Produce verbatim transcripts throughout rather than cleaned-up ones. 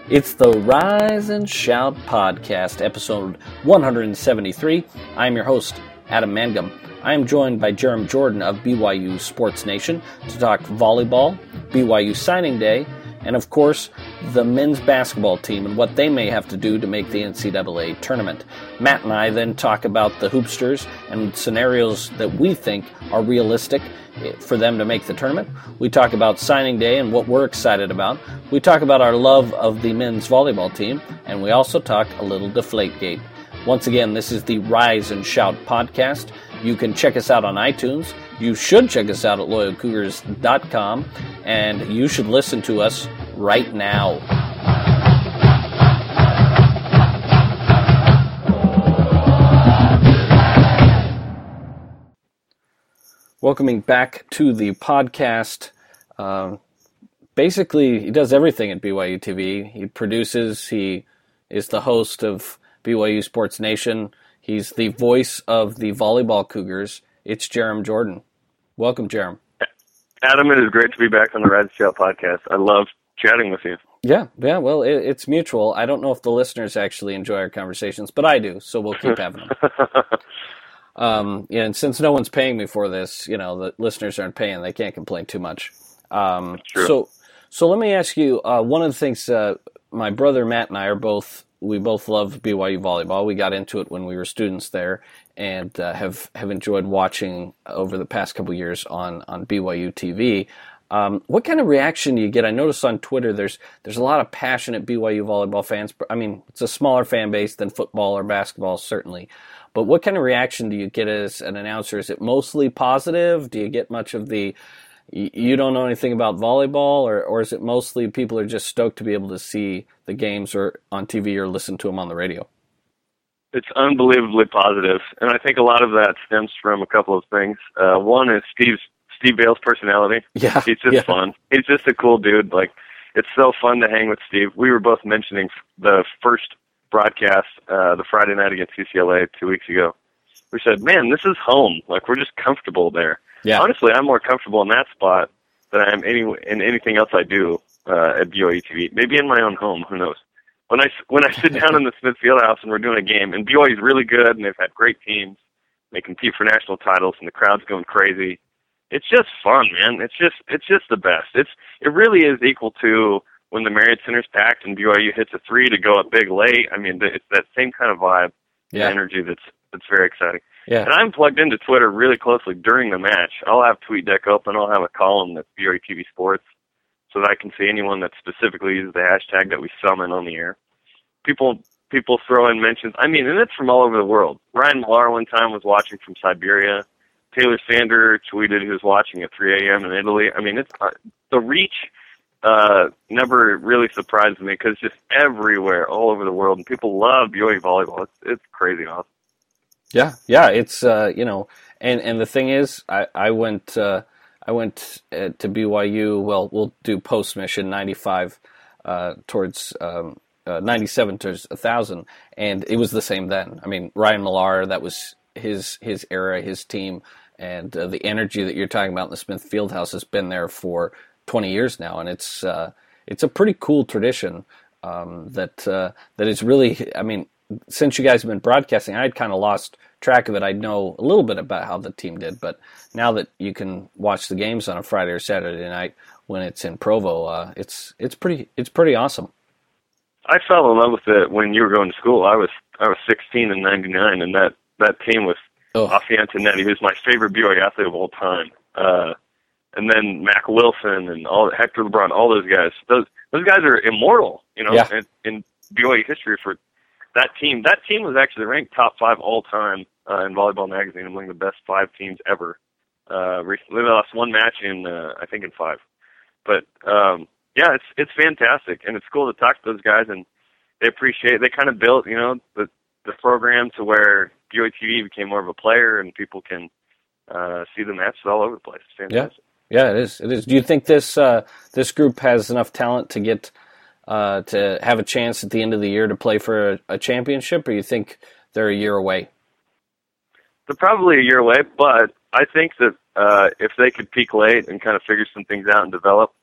It's the Rise and Shout podcast, episode one seventy-three. I'm your host, Adam Mangum. I am joined by Jarom Jordan of B Y U Sports Nation to talk volleyball, B Y U signing day, and of course, the men's basketball team and what they may have to do to make the N C double A tournament. Matt and I then talk about the Hoopsters and scenarios that we think are realistic for them to make the tournament. We talk about signing day and what we're excited about. We talk about our love of the men's volleyball team, and we also talk a little Deflategate. Once again, this is the Rise and Shout podcast. You can check us out on iTunes. You should check us out at loyal cougars dot com, and you should listen to us right now. Welcoming back to the podcast. Uh, basically, he does everything at B Y U T V. He produces, he is the host of B Y U Sports Nation. He's the voice of the volleyball Cougars. It's Jarom Jordan. Welcome, Jarom. Adam, it is great to be back on the Rise and Shout podcast. I love chatting with you. Yeah, yeah. Well, it, it's mutual. I don't know if the listeners actually enjoy our conversations, but I do, so we'll keep having them. Um, yeah, and since no one's paying me for this, you know, the listeners aren't paying, they can't complain too much. Um, True. So, so let me ask you, uh, one of the things, uh, my brother Matt and I are both, we both love B Y U volleyball. We got into it when we were students there and uh, have, have enjoyed watching over the past couple years on, on B Y U T V. Um, what kind of reaction do you get? I noticed on Twitter there's there's a lot of passionate B Y U volleyball fans. I mean, it's a smaller fan base than football or basketball, certainly. But what kind of reaction do you get as an announcer? Is it mostly positive? Do you get much of the, you don't know anything about volleyball? Or, or is it mostly people are just stoked to be able to see the games or on T V or listen to them on the radio? It's unbelievably positive, and I think a lot of that stems from a couple of things. Uh, one is Steve's Steve Bale's personality. Yeah, he's just yeah. fun. He's just a cool dude. Like, it's so fun to hang with Steve. We were both mentioning the first broadcast, uh, the Friday night against U C L A two weeks ago. We said, man, this is home. Like, we're just comfortable there. Yeah. Honestly, I'm more comfortable in that spot than I am any, in anything else I do uh, at B Y U T V. Maybe in my own home, who knows. When I, when I sit down in the Smith Fieldhouse and we're doing a game, and B Y U's really good, and they've had great teams, they compete for national titles, and the crowd's going crazy. It's just fun, man. It's just it's just the best. It's it really is equal to when the Marriott Center's packed and B Y U hits a three to go up big late. I mean, it's that same kind of vibe, Yeah. and energy that's that's very exciting. Yeah. And I'm plugged into Twitter really closely during the match. I'll have TweetDeck open. I'll have a column that's B Y U T V Sports so that I can see anyone that specifically uses the hashtag that we summon on the air. People people throw in mentions. I mean, and it's from all over the world. Ryan Millar one time was watching from Siberia. Taylor Sander tweeted he was watching at three a.m. in Italy. I mean, it's uh, the reach uh, never really surprised me because it's just everywhere, all over the world, and people love B Y U volleyball. It's, it's crazy awesome. Yeah, yeah, it's uh, you know, and, and the thing is, I I went uh, I went uh, to B Y U. Well, we'll do post mission ninety-five uh, towards um, uh, ninety-seven towards a thousand, and it was the same then. I mean, Ryan Millar, that was his his era, his team. And uh, the energy that you're talking about in the Smith Fieldhouse has been there for twenty years now, and it's uh, it's a pretty cool tradition um, that uh, that is really. I mean, since you guys have been broadcasting, I'd kind of lost track of it. I know a little bit about how the team did, but now that you can watch the games on a Friday or Saturday night when it's in Provo, uh, it's it's pretty it's pretty awesome. I fell in love with it when you were going to school. I was I was sixteen in ninety-nine, and that that team was. Oh. Afi Antonetti, who's my favorite B Y U athlete of all time, uh, and then Mac Wilson and all Hector LeBron, all those guys. Those those guys are immortal, you know, Yeah. in, in B Y U history for that team. That team was actually ranked top five all time uh, in Volleyball Magazine, among the best five teams ever. Uh, recently, they lost one match in, uh, I think, in five. But um, yeah, it's it's fantastic, and it's cool to talk to those guys, and they appreciate. They kind of built, you know, the the program to where B Y U T V became more of a player, and people can uh, see the matches all over the place. It's fantastic. Yeah, yeah, it is. It is. Do you think this uh, this group has enough talent to get uh, to have a chance at the end of the year to play for a, a championship, or you think they're a year away? They're probably a year away, but I think that uh, if they could peak late and kind of figure some things out and develop,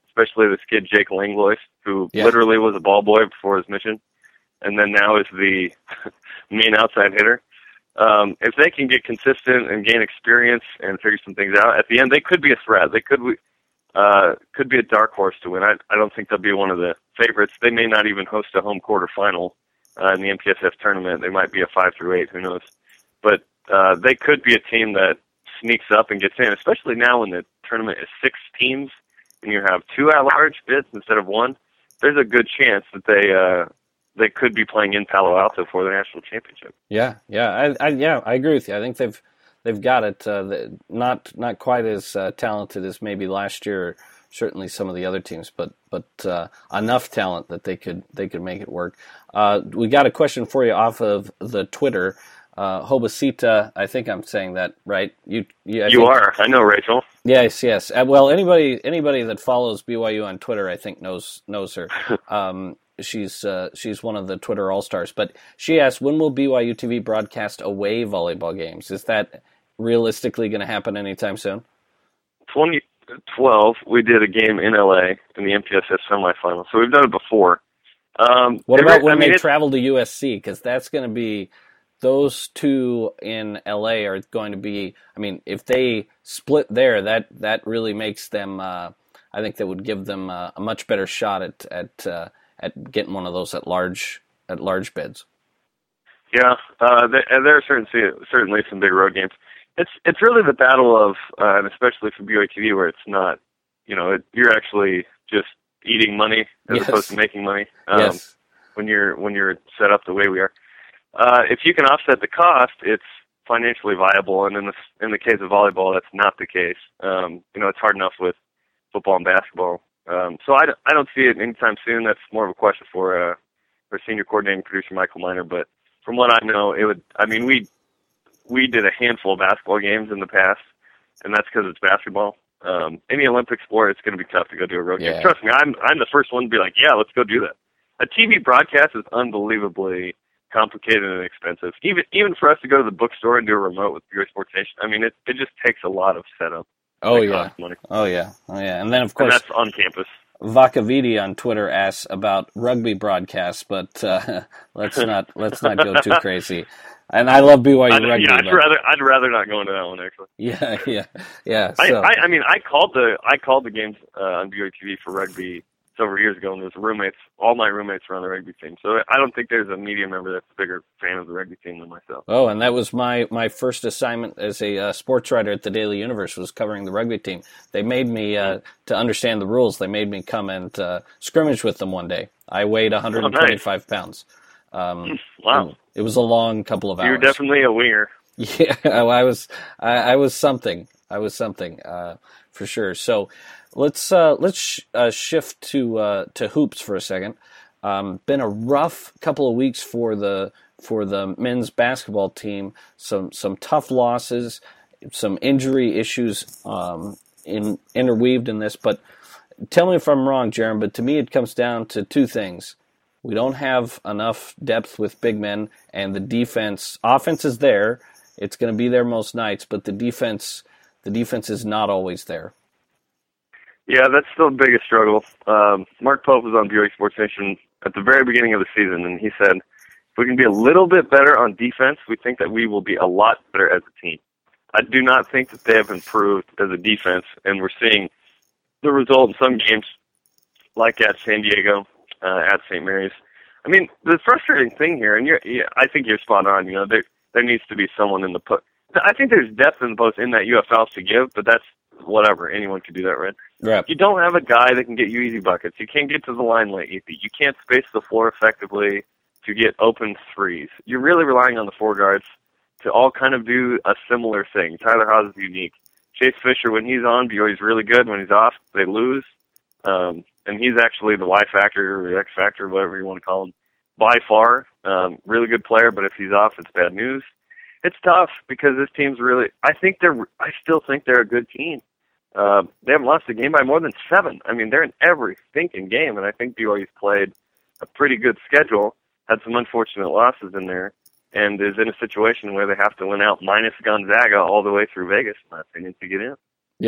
especially this kid Jake Langlois, who yeah. literally was a ball boy before his mission, and then now is the main outside hitter. Um, if they can get consistent and gain experience and figure some things out, at the end they could be a threat. They could uh, could be a dark horse to win. I, I don't think they'll be one of the favorites. They may not even host a home quarterfinal uh, in the M P S F tournament. They might be a five through eight. Who knows? But uh, they could be a team that sneaks up and gets in, especially now when the tournament is six teams and you have two at-large bids instead of one. There's a good chance that they uh, they could be playing in Palo Alto for the national championship. Yeah, yeah, I, I yeah, I agree with you. I think they've they've got it. Uh, not not quite as uh, talented as maybe last year, or certainly some of the other teams, but but uh, enough talent that they could they could make it work. Uh, we got a question for you off of the Twitter. Uh, Hobasita, I think I'm saying that right. You, you, I you think, are. I know, Rachel. Yes, yes. Uh, well, anybody, anybody that follows B Y U on Twitter, I think knows knows her. Um, she's uh, she's one of the Twitter all stars. But she asked, when will B Y U T V broadcast away volleyball games? Is that realistically going to happen anytime soon? twenty twelve, we did a game in L A in the M P S S semifinal, so we've done it before. Um, what about when I mean, they travel to U S C? Because that's going to be. Those two in L A are going to be, I mean, if they split there, that, that really makes them, uh, I think that would give them uh, a much better shot at at uh, at getting one of those at large at large bids. Yeah, uh, there, there are certain, certainly some big road games. It's it's really the battle of, uh, and especially for B Y U T V, where it's not, you know, it, you're actually just eating money as yes. opposed to making money. Um, yes. When you're when you're set up the way we are. Uh, if you can offset the cost, it's financially viable, and in the in the case of volleyball, that's not the case. Um, you know, it's hard enough with football and basketball. Um, so I, I don't see it anytime soon. That's more of a question for uh, for senior coordinating producer Michael Miner. But from what I know, it would. I mean, we we did a handful of basketball games in the past, and that's because it's basketball. Um, any Olympic sport, it's going to be tough to go do a road yeah. game. Trust me, I'm I'm the first one to be like, yeah, let's go do that. A T V broadcast is unbelievably complicated and expensive. Even even for us to go to the bookstore and do a remote with B Y U Sports Nation, I mean, it it just takes a lot of setup. Oh yeah, money. oh yeah, oh yeah, and then of course and that's on campus. Vakavidi on Twitter asks about rugby broadcasts, but uh, let's not let's not go too crazy. And I love B Y U I'd, rugby. Yeah, I'd but... rather I'd rather not go into that one actually. Yeah, yeah, yeah. So. I, I I mean I called the I called the games uh, on B Y U T V for rugby several years ago, and there's roommates. All my roommates were on the rugby team, so I don't think there's a media member that's a bigger fan of the rugby team than myself. Oh, and that was my, my first assignment as a uh, sports writer at the Daily Universe, was covering the rugby team. They made me uh, to understand the rules. They made me come and uh, scrimmage with them one day. I weighed one hundred twenty-five oh, nice. pounds. Um, wow, it was a long couple of hours. You're definitely a winger. Yeah, I was. I, I was something. I was something uh, for sure. So. Let's uh, let's sh- uh, shift to uh, to hoops for a second. Um, been a rough couple of weeks for the for the men's basketball team. Some some tough losses, some injury issues um, in interweaved in this. But tell me if I'm wrong, Jarom. But to me, it comes down to two things: we don't have enough depth with big men, and the defense. Offense is there; it's going to be there most nights, but the defense the defense is not always there. Yeah, that's still the biggest struggle. Um, Mark Pope was on B Y U Sports Nation at the very beginning of the season, and he said, if we can be a little bit better on defense, we think that we will be a lot better as a team. I do not think that they have improved as a defense, and we're seeing the result in some games, like at San Diego, uh, at Saint Mary's. I mean, the frustrating thing here, and you're, yeah, I think you're spot on, you know, there, there needs to be someone in the put. I think there's depth in the post in that U F L to give, but that's whatever. Anyone can do that, right? Right. You don't have a guy that can get you easy buckets. You can't get to the line late. You can't space the floor effectively to get open threes. You're really relying on the four guards to all kind of do a similar thing. Tyler Haws is unique. Chase Fisher, when he's on, B Y U's really good. When he's off, they lose. Um, and he's actually the Y factor or the X factor, whatever you want to call him, by far. Um, really good player, but if he's off, it's bad news. It's tough because this team's really, I think they're, I still think they're a good team. Uh, they haven't lost a game by more than seven. I mean, they're in every thinking game, and I think B Y U's played a pretty good schedule, had some unfortunate losses in there, and is in a situation where they have to win out minus Gonzaga all the way through Vegas, in my opinion, to get in. Yeah,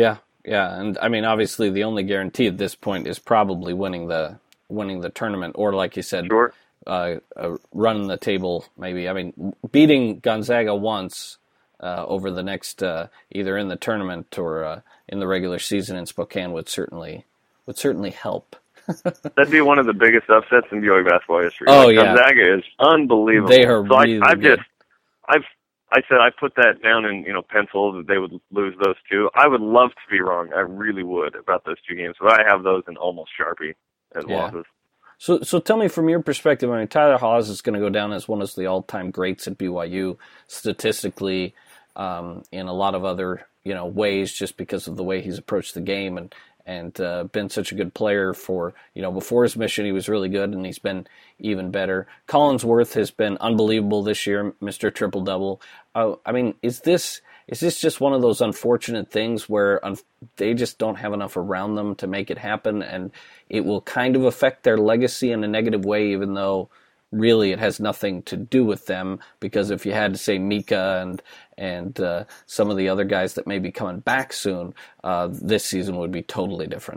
Yeah, and I mean, obviously, the only guarantee at this point is probably winning the winning the tournament, or like you said, Sure. uh, uh, running the table. Maybe I mean, beating Gonzaga once uh, over the next uh, either in the tournament or uh, in the regular season in Spokane would certainly would certainly help. That'd be one of the biggest upsets in B Y U basketball history. Oh like, yeah, Gonzaga is unbelievable. They are so really I, I've good. just, I've, I said I put that down in you know pencil that they would lose those two. I would love to be wrong. I really would about those two games, but I have those in almost Sharpie as Yeah. losses. So, so tell me from your perspective. I mean, Tyler Haws is going to go down as one of the all-time greats at B Y U statistically, um, in a lot of other you know ways, just because of the way he's approached the game and and uh, been such a good player. For you know, before his mission, he was really good, and he's been even better. Collinsworth has been unbelievable this year, Mister Triple Double. Uh, I mean, is this is this just one of those unfortunate things where un- they just don't have enough around them to make it happen, and it will kind of affect their legacy in a negative way, even though really it has nothing to do with them? Because if you had to say Mika and and uh, some of the other guys that may be coming back soon, uh, this season would be totally different.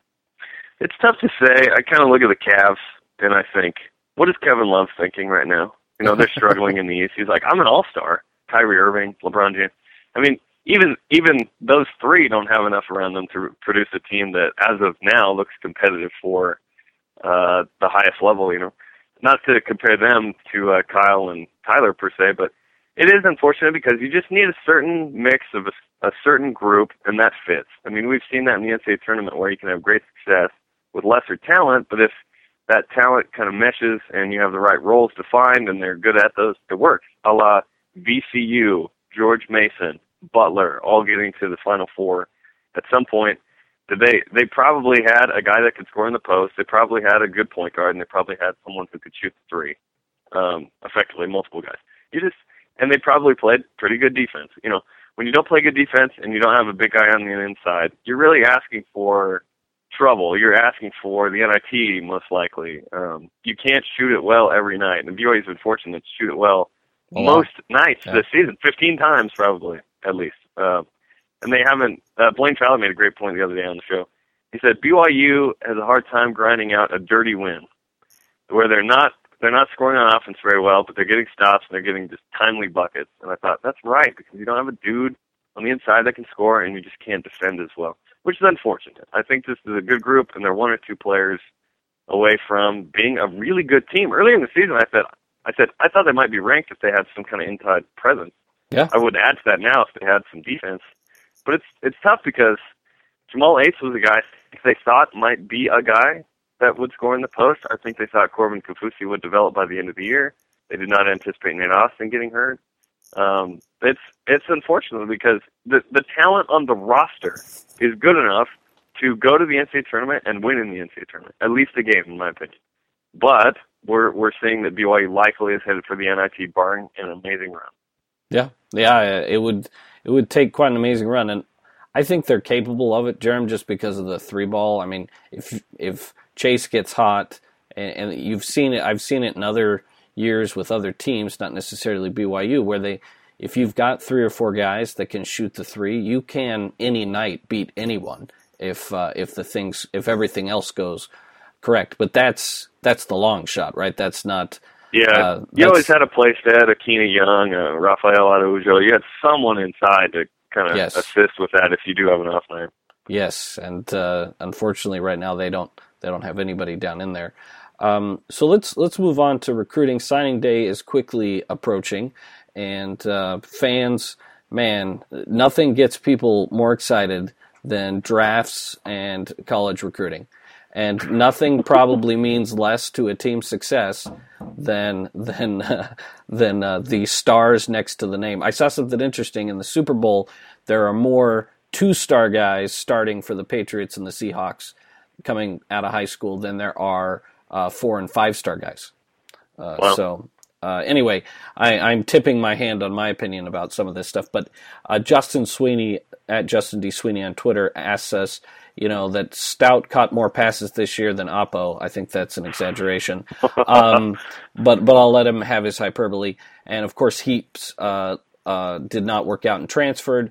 It's tough to say. I kind of look at the Cavs and I think, what is Kevin Love thinking right now? You know, they're struggling in the East. He's like, I'm an all-star. Kyrie Irving, LeBron James. I mean, even even those three don't have enough around them to produce a team that, as of now, looks competitive for uh, the highest level, you know. Not to compare them to uh, Kyle and Tyler per se, but it is unfortunate because you just need a certain mix of a, a certain group, and that fits. I mean, we've seen that in the N C double A tournament where you can have great success with lesser talent, but if that talent kind of meshes and you have the right roles defined and they're good at those, it works. A la V C U, George Mason, Butler, all getting to the Final Four at some point. They they probably had a guy that could score in the post. They probably had a good point guard, and they probably had someone who could shoot the three, um, effectively multiple guys. You just and they probably played pretty good defense. You know, when you don't play good defense and you don't have a big guy on the inside, you're really asking for trouble. You're asking for the N I T most likely. Um, you can't shoot it well every night, and B Y U's been fortunate to shoot it well Oh, most nights yeah. this season, fifteen times probably at least. Uh, And they haven't, uh, Blaine Fowler made a great point the other day on the show. He said B Y U has a hard time grinding out a dirty win where they're not, they're not scoring on offense very well, but they're getting stops and they're getting just timely buckets. And I thought, that's right, because you don't have a dude on the inside that can score and you just can't defend as well, which is unfortunate. I think this is a good group and they're one or two players away from being a really good team. Earlier in the season, I said, I said, I thought they might be ranked if they had some kind of inside presence. Yeah. I would add to that now if they had some defense. But it's it's tough because Jamal Ace was a guy they thought might be a guy that would score in the post. I think they thought Corbin Kaufusi would develop by the end of the year. They did not anticipate Nate Austin getting hurt. Um, it's it's unfortunate because the the talent on the roster is good enough to go to the N C double A tournament and win in the N C double A tournament, at least a game, in my opinion. But we're we're seeing that B Y U likely is headed for the N I T, barring an amazing run. Yeah, yeah, it would it would take quite an amazing run, and I think they're capable of it, Jerem, just because of the three ball. I mean, if if Chase gets hot, and, and you've seen it, I've seen it in other years with other teams, not necessarily B Y U, where they, if you've got three or four guys that can shoot the three, you can any night beat anyone if uh, if the things if everything else goes correct. But that's that's the long shot, right? That's not. Yeah, uh, you always had a place to add Akina Young, uh, Rafael Araujo. You had someone inside to kind of Yes. assist with that if you do have an off night. Yes, and uh, unfortunately, right now they don't they don't have anybody down in there. Um, so let's let's move on to recruiting. Signing day is quickly approaching, and uh, fans, man, nothing gets people more excited than drafts and college recruiting. And nothing probably means less to a team's success than than uh, than uh, the stars next to the name. I saw something interesting in the Super Bowl. There are more two-star guys starting for the Patriots and the Seahawks coming out of high school than there are uh, four and five-star guys. Uh, Wow. So uh, anyway, I, I'm tipping my hand on my opinion about some of this stuff. But uh, Justin Sweeney at Justin D. Sweeney on Twitter asks us, you know, that Stout caught more passes this year than Oppo. I think that's an exaggeration. Um, but but I'll let him have his hyperbole. And, of course, Heaps uh, uh, did not work out and transferred.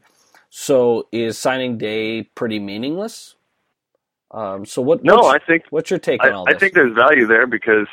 So is signing day pretty meaningless? Um, so what? No, what's, I think what's your take I, on all I this? think there's value there because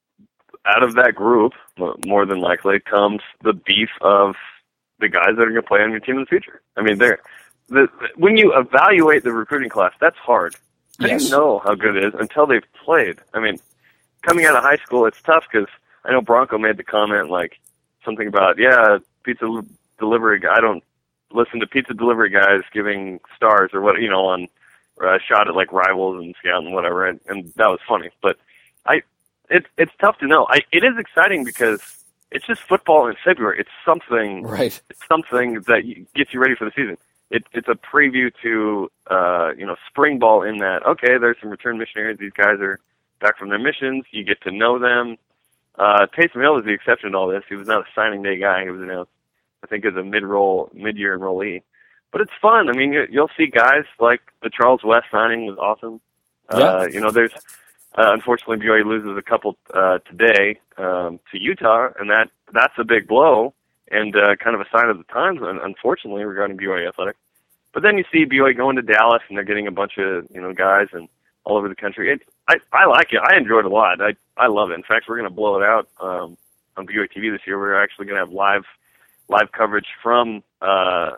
out of that group, more than likely, comes the beef of the guys that are going to play on your team in the future. I mean, they're, the, when you evaluate the recruiting class, that's hard. How Yes. do you know how good it is until they've played? I mean, coming out of high school, it's tough because I know Bronco made the comment like something about, yeah, pizza delivery guy. I don't listen to pizza delivery guys giving stars or what, you know, on uh, shot at like Rivals and Scout and whatever, and, and that was funny. But I, it's it's tough to know. I it is exciting because it's just football in February. It's something. Right. It's something that gets you ready for the season. It, it's a preview to uh, you know spring ball in that. Okay, there's some return missionaries. These guys are back from their missions. You get to know them. Uh, Taysom Hill is the exception to all this. He was not a signing day guy. He was announced, I think, as a mid-roll, mid-year enrollee. But it's fun. I mean, you, you'll see guys like the Charles West signing was awesome. Yeah. Uh, you know, there's uh, unfortunately B Y U loses a couple uh, today um, to Utah, and that that's a big blow and uh, kind of a sign of the times, unfortunately, regarding B Y U athletics. But then you see B Y U going to Dallas, and they're getting a bunch of you know guys and all over the country. It, I I like it. I enjoy it a lot. I I love it. In fact, we're going to blow it out um, on B Y U T V this year. We're actually going to have live live coverage from uh,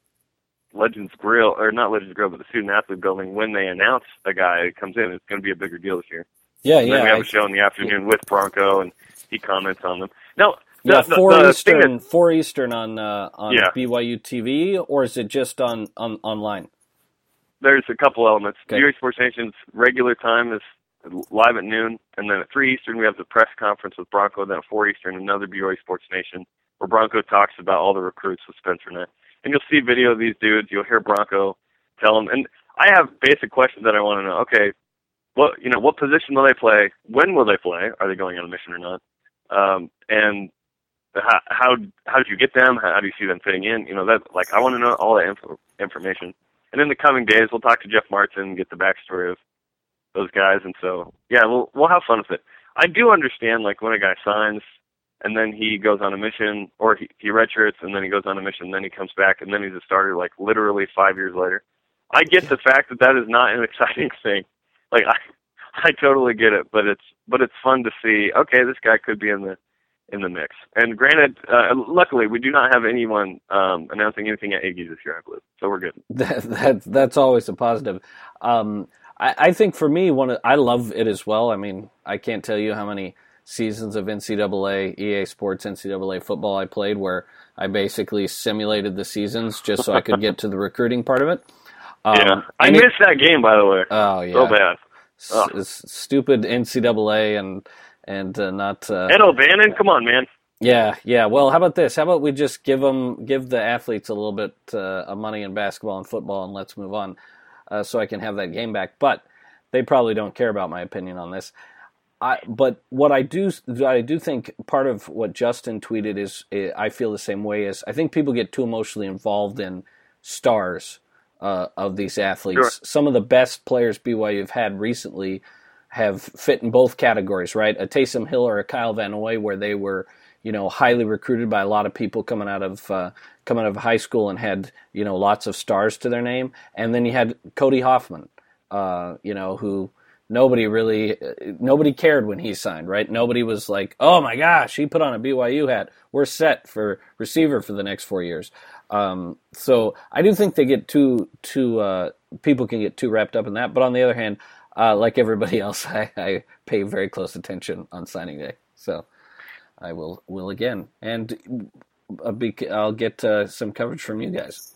Legends Grill, or not Legends Grill, but the Student Athlete Building when they announce a guy that comes in. It's going to be a bigger deal this year. Yeah, and yeah. Then we have I, a show in the afternoon with Bronco, and he comments on them. Now, the, yeah, the, four the Eastern, thing that, four Eastern on uh, on Yeah. B Y U T V, or is it just on, on online? there's a couple elements. Okay. B Y U Sports Nation's regular time is live at noon, and then at three Eastern we have the press conference with Bronco. Then at four Eastern, another B Y U Sports Nation where Bronco talks about all the recruits with Spencer Net. And you'll see video of these dudes. You'll hear Bronco tell them. And I have basic questions that I want to know. Okay, what you know, what position will they play? When will they play? Are they going on a mission or not? Um, and how how how did you get them? How, how do you see them fitting in? You know, that like I want to know all that info, information. And in the coming days, we'll talk to Jeff Martin, get the backstory of those guys. And so, yeah, we'll we'll have fun with it. I do understand like when a guy signs and then he goes on a mission, or he, he redshirts and then he goes on a mission, and then he comes back and then he's a starter like literally five years later. I get the fact that that is not an exciting thing. Like I, I totally get it, but it's but it's fun to see. Okay, this guy could be in the in the mix. And granted, uh, luckily we do not have anyone um, announcing anything at Iggy this year, I believe. So we're good. That, that that's always a positive. Um, I, I think for me, one of, I love it as well. I mean, I can't tell you how many seasons of N C double A, E A Sports N C double A football I played where I basically simulated the seasons just so I could get to the recruiting part of it. Um, yeah, I it, missed that game, by the way. Oh yeah, so bad. S- s- stupid N C double A and and uh, not uh, Ed O'Bannon, come on, man. Yeah, yeah. Well, how about this? How about we just give them, give the athletes a little bit uh, of money in basketball and football, and let's move on, uh, so I can have that game back. But they probably don't care about my opinion on this. I, but what I do, I do think part of what Justin tweeted is, I feel the same way. Is I think people get too emotionally involved in stars uh, of these athletes. Sure. Some of the best players B Y U have had recently have fit in both categories, right? A Taysom Hill or a Kyle Van Noy, where they were, you know, highly recruited by a lot of people coming out of uh, coming out of high school and had, you know, lots of stars to their name. And then you had Cody Hoffman, uh, you know, who nobody really, nobody cared when he signed, right? Nobody was like, oh my gosh, he put on a B Y U hat. We're set for receiver for the next four years. Um, so I do think they get too, too, uh, people can get too wrapped up in that. But on the other hand, uh, like everybody else, I, I pay very close attention on signing day. So I will will again, and I'll, be, I'll get uh, some coverage from you guys.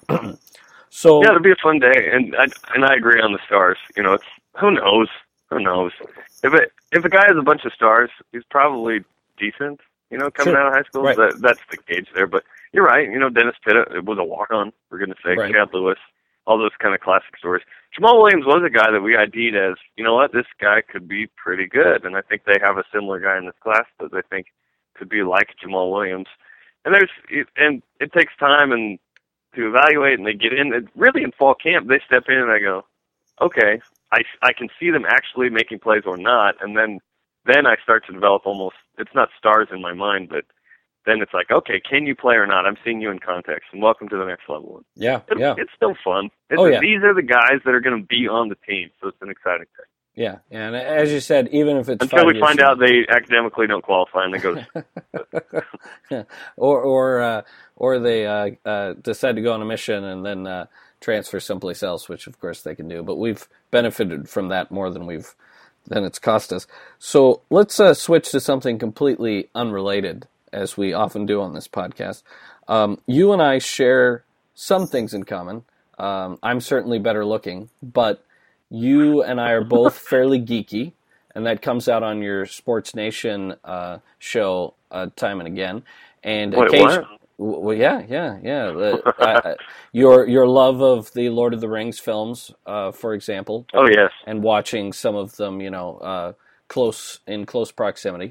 So yeah, it'll be a fun day, and I and I agree on the stars. You know, it's who knows, who knows if it if a guy has a bunch of stars, he's probably decent. You know, coming Sure. out of high school, Right. that that's the gauge there. But you're right. You know, Dennis Pitt it was a walk on. For goodness sake, Right. Chad Lewis, all those kind of classic stories. Jamal Williams was a guy that we ID'd as, you know what, this guy could be pretty good, and I think they have a similar guy in this class that they think could be like Jamal Williams. And there's and it takes time and to evaluate, and they get in. And really, in fall camp, they step in and I go, okay, I, I can see them actually making plays or not, and then then I start to develop almost. It's not stars in my mind, but then it's like, okay, can you play or not? I'm seeing you in context, and welcome to the next level. Yeah, it's, yeah. It's still fun. It's, oh, yeah. These are the guys that are going to be on the team, so it's an exciting thing. Yeah, and as you said, even if it's until five we find years out they academically don't qualify and they go, to... or or uh, or they uh, uh, decide to go on a mission and then uh, transfer someplace else, which of course they can do. But we've benefited from that more than we've than it's cost us. So let's uh, switch to something completely unrelated, as we often do on this podcast. Um, you and I share some things in common. Um, I'm certainly better looking, but you and I are both fairly geeky, and that comes out on your Sports Nation uh, show uh, time and again. And Wait, occasion- what? Well, yeah, yeah, yeah. Uh, uh, your your love of the Lord of the Rings films, uh, for example. Oh yes. And watching some of them, you know, uh, close in close proximity.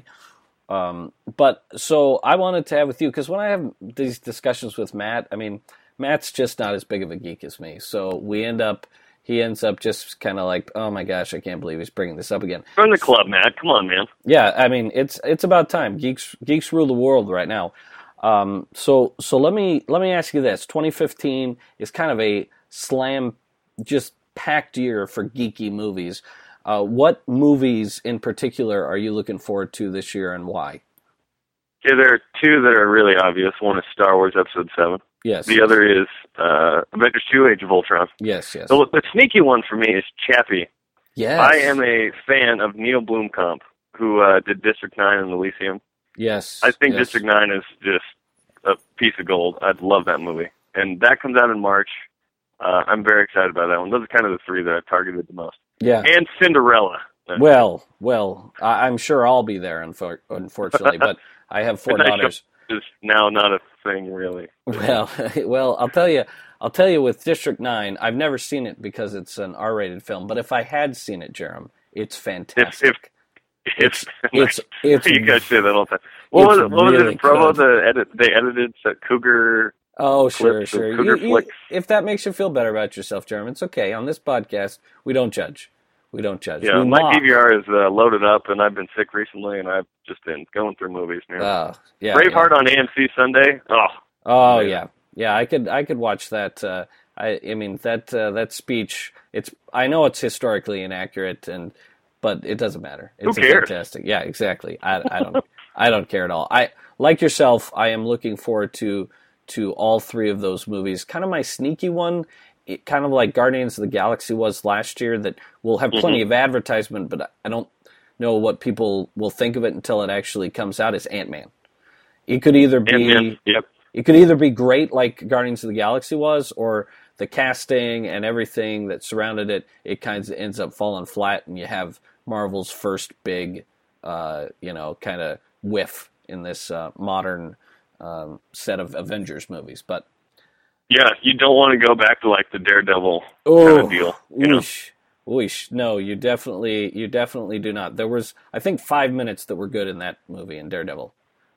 Um, but so I wanted to have with you, because when I have these discussions with Matt, I mean, Matt's just not as big of a geek as me. So we end up. He ends up just kind of like, oh my gosh, I can't believe he's bringing this up again. Join the club, Matt. Come on, man. Yeah, I mean, it's it's about time. Geeks geeks rule the world right now. Um, so so let me let me ask you this: twenty fifteen is kind of a slam, just packed year for geeky movies. Uh, what movies in particular are you looking forward to this year, and why? Yeah, there are two that are really obvious. One is Star Wars Episode Seven. Yes. The other is uh, Avengers two: Age of Ultron. Yes, yes. The, the sneaky one for me is Chappie. Yes. I am a fan of Neil Blomkamp, who uh, did District nine in Elysium. Yes. I think yes. District nine is just a piece of gold. I'd love that movie. And that comes out in March. Uh, I'm very excited about that one. Those are kind of the three that I've targeted the most. Yeah. And Cinderella. Well, well, I- I'm sure I'll be there, unfor- unfortunately, but I have four daughters. Is now not a thing, really. Well, well, I'll tell you, I'll tell you with District nine, I've never seen it because it's an R-rated film, but if I had seen it, Jerem, it's fantastic. If, if, it's, it's, it's, you guys say that all the time. What was it, what really was it in Provo? good. The edit, they edited the Cougar. Oh, sure, clips sure. Cougar You- you- flicks. if that makes you feel better about yourself, Jerem, it's okay. On this podcast, we don't judge. We don't judge. Yeah, we my mock. D V R is uh, loaded up, and I've been sick recently, and I've just been going through movies now. Oh, yeah. Braveheart yeah. on A M C Sunday. Oh, Oh amazing. yeah, yeah. I could I could watch that. Uh, I I mean that uh, that speech. It's I know it's historically inaccurate, and but it doesn't matter. It's Who cares? fantastic. Yeah, exactly. I, I don't I don't care at all. I like yourself. I am looking forward to to all three of those movies. Kind of my sneaky one. It, kind of like Guardians of the Galaxy was last year, that will have plenty Mm-hmm. of advertisement, but I don't know what people will think of it until it actually comes out. Is Ant-Man. It could either be Ant-Man, yep. it could either be great like Guardians of the Galaxy was, or the casting and everything that surrounded it, it kind of ends up falling flat, and you have Marvel's first big, uh, you know, kind of whiff in this uh, modern um, set of Avengers movies. But Yeah, you don't want to go back to like the Daredevil oh, kind of deal. You know? oosh, oosh, no, you definitely, you definitely do not. There was, I think, five minutes that were good in that movie in Daredevil,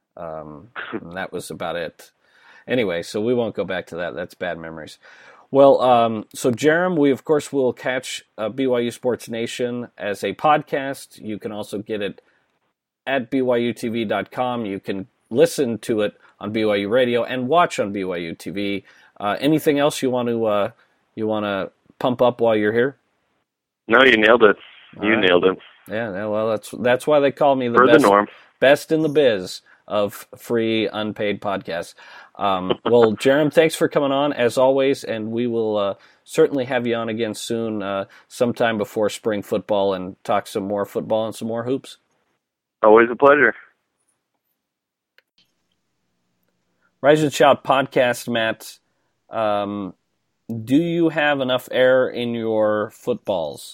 um, and that was about it. Anyway, so we won't go back to that. That's bad memories. Well, um, so Jerem, we of course will catch uh, B Y U Sports Nation as a podcast. You can also get it at B Y U T V dot com. You can listen to it on B Y U Radio and watch on B Y U T V. Uh, anything else you want to uh, you want to pump up while you're here? No, you nailed it. All you right. nailed it. Yeah, yeah, well, that's that's why they call me the Per the best, norm. best in the biz of free unpaid podcasts. Um, well, Jerem, thanks for coming on as always, and we will uh, certainly have you on again soon, uh, sometime before spring football, and talk some more football and some more hoops. Always a pleasure. Rise and Shout podcast, Matt. Um, do you have enough air in your footballs?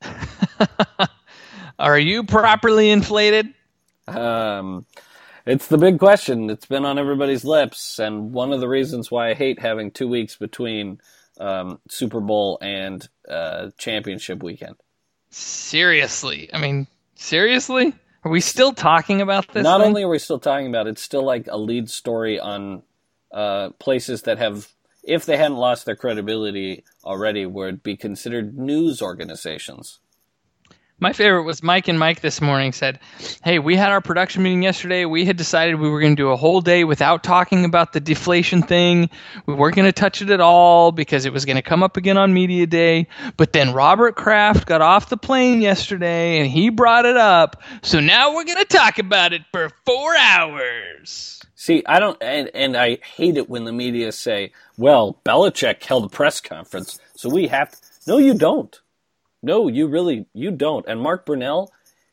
Are you properly inflated? Um, it's the big question. It's been on everybody's lips, and one of the reasons why I hate having two weeks between um, Super Bowl and uh, championship weekend. Seriously. I mean, seriously? Are we still talking about this? Not thing? only are we still talking about it, it's still like a lead story on uh, places that have, if they hadn't lost their credibility already, would be considered news organizations. My favorite was Mike and Mike this morning said, hey, we had our production meeting yesterday. We had decided we were going to do a whole day without talking about the deflation thing. We weren't going to touch it at all because it was going to come up again on media day. But then Robert Kraft got off the plane yesterday and he brought it up. So now we're going to talk about it for four hours. See, I don't, and, and I hate it when the media say, well, Belichick held a press conference, so we have to. No, you don't. No, you really, you don't. And Mark Brunell,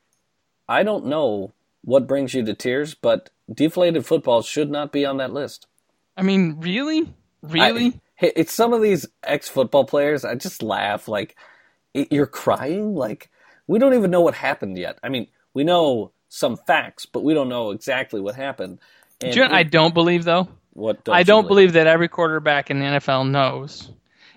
I don't know what brings you to tears, but deflated footballs should not be on that list. I mean, really? Really? I, it's some of these ex-football players, I just laugh, like, you're crying? Like, we don't even know what happened yet. I mean, we know some facts, but we don't know exactly what happened. And you know, I don't believe, though. What don't I don't believe? believe that every quarterback in the N F L knows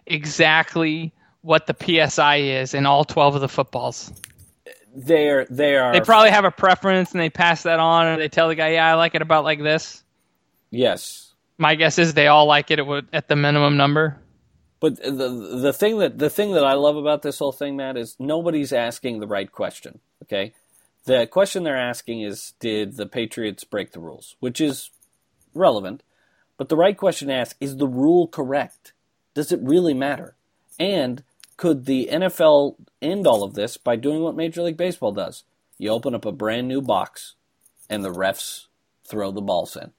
exactly what the P S I is in all twelve of the footballs. They're, they are... They probably have a preference and they pass that on, or they tell the guy, yeah, I like it about like this. Yes. My guess is they all like it at the minimum number. But the the thing that the thing that I love about this whole thing, Matt, is nobody's asking the right question, okay? The question they're asking is, did the Patriots break the rules? Which is relevant. But the right question to ask, is the rule correct? Does it really matter? And could the N F L end all of this by doing what Major League Baseball does? You open up a brand new box, and the refs throw the balls in.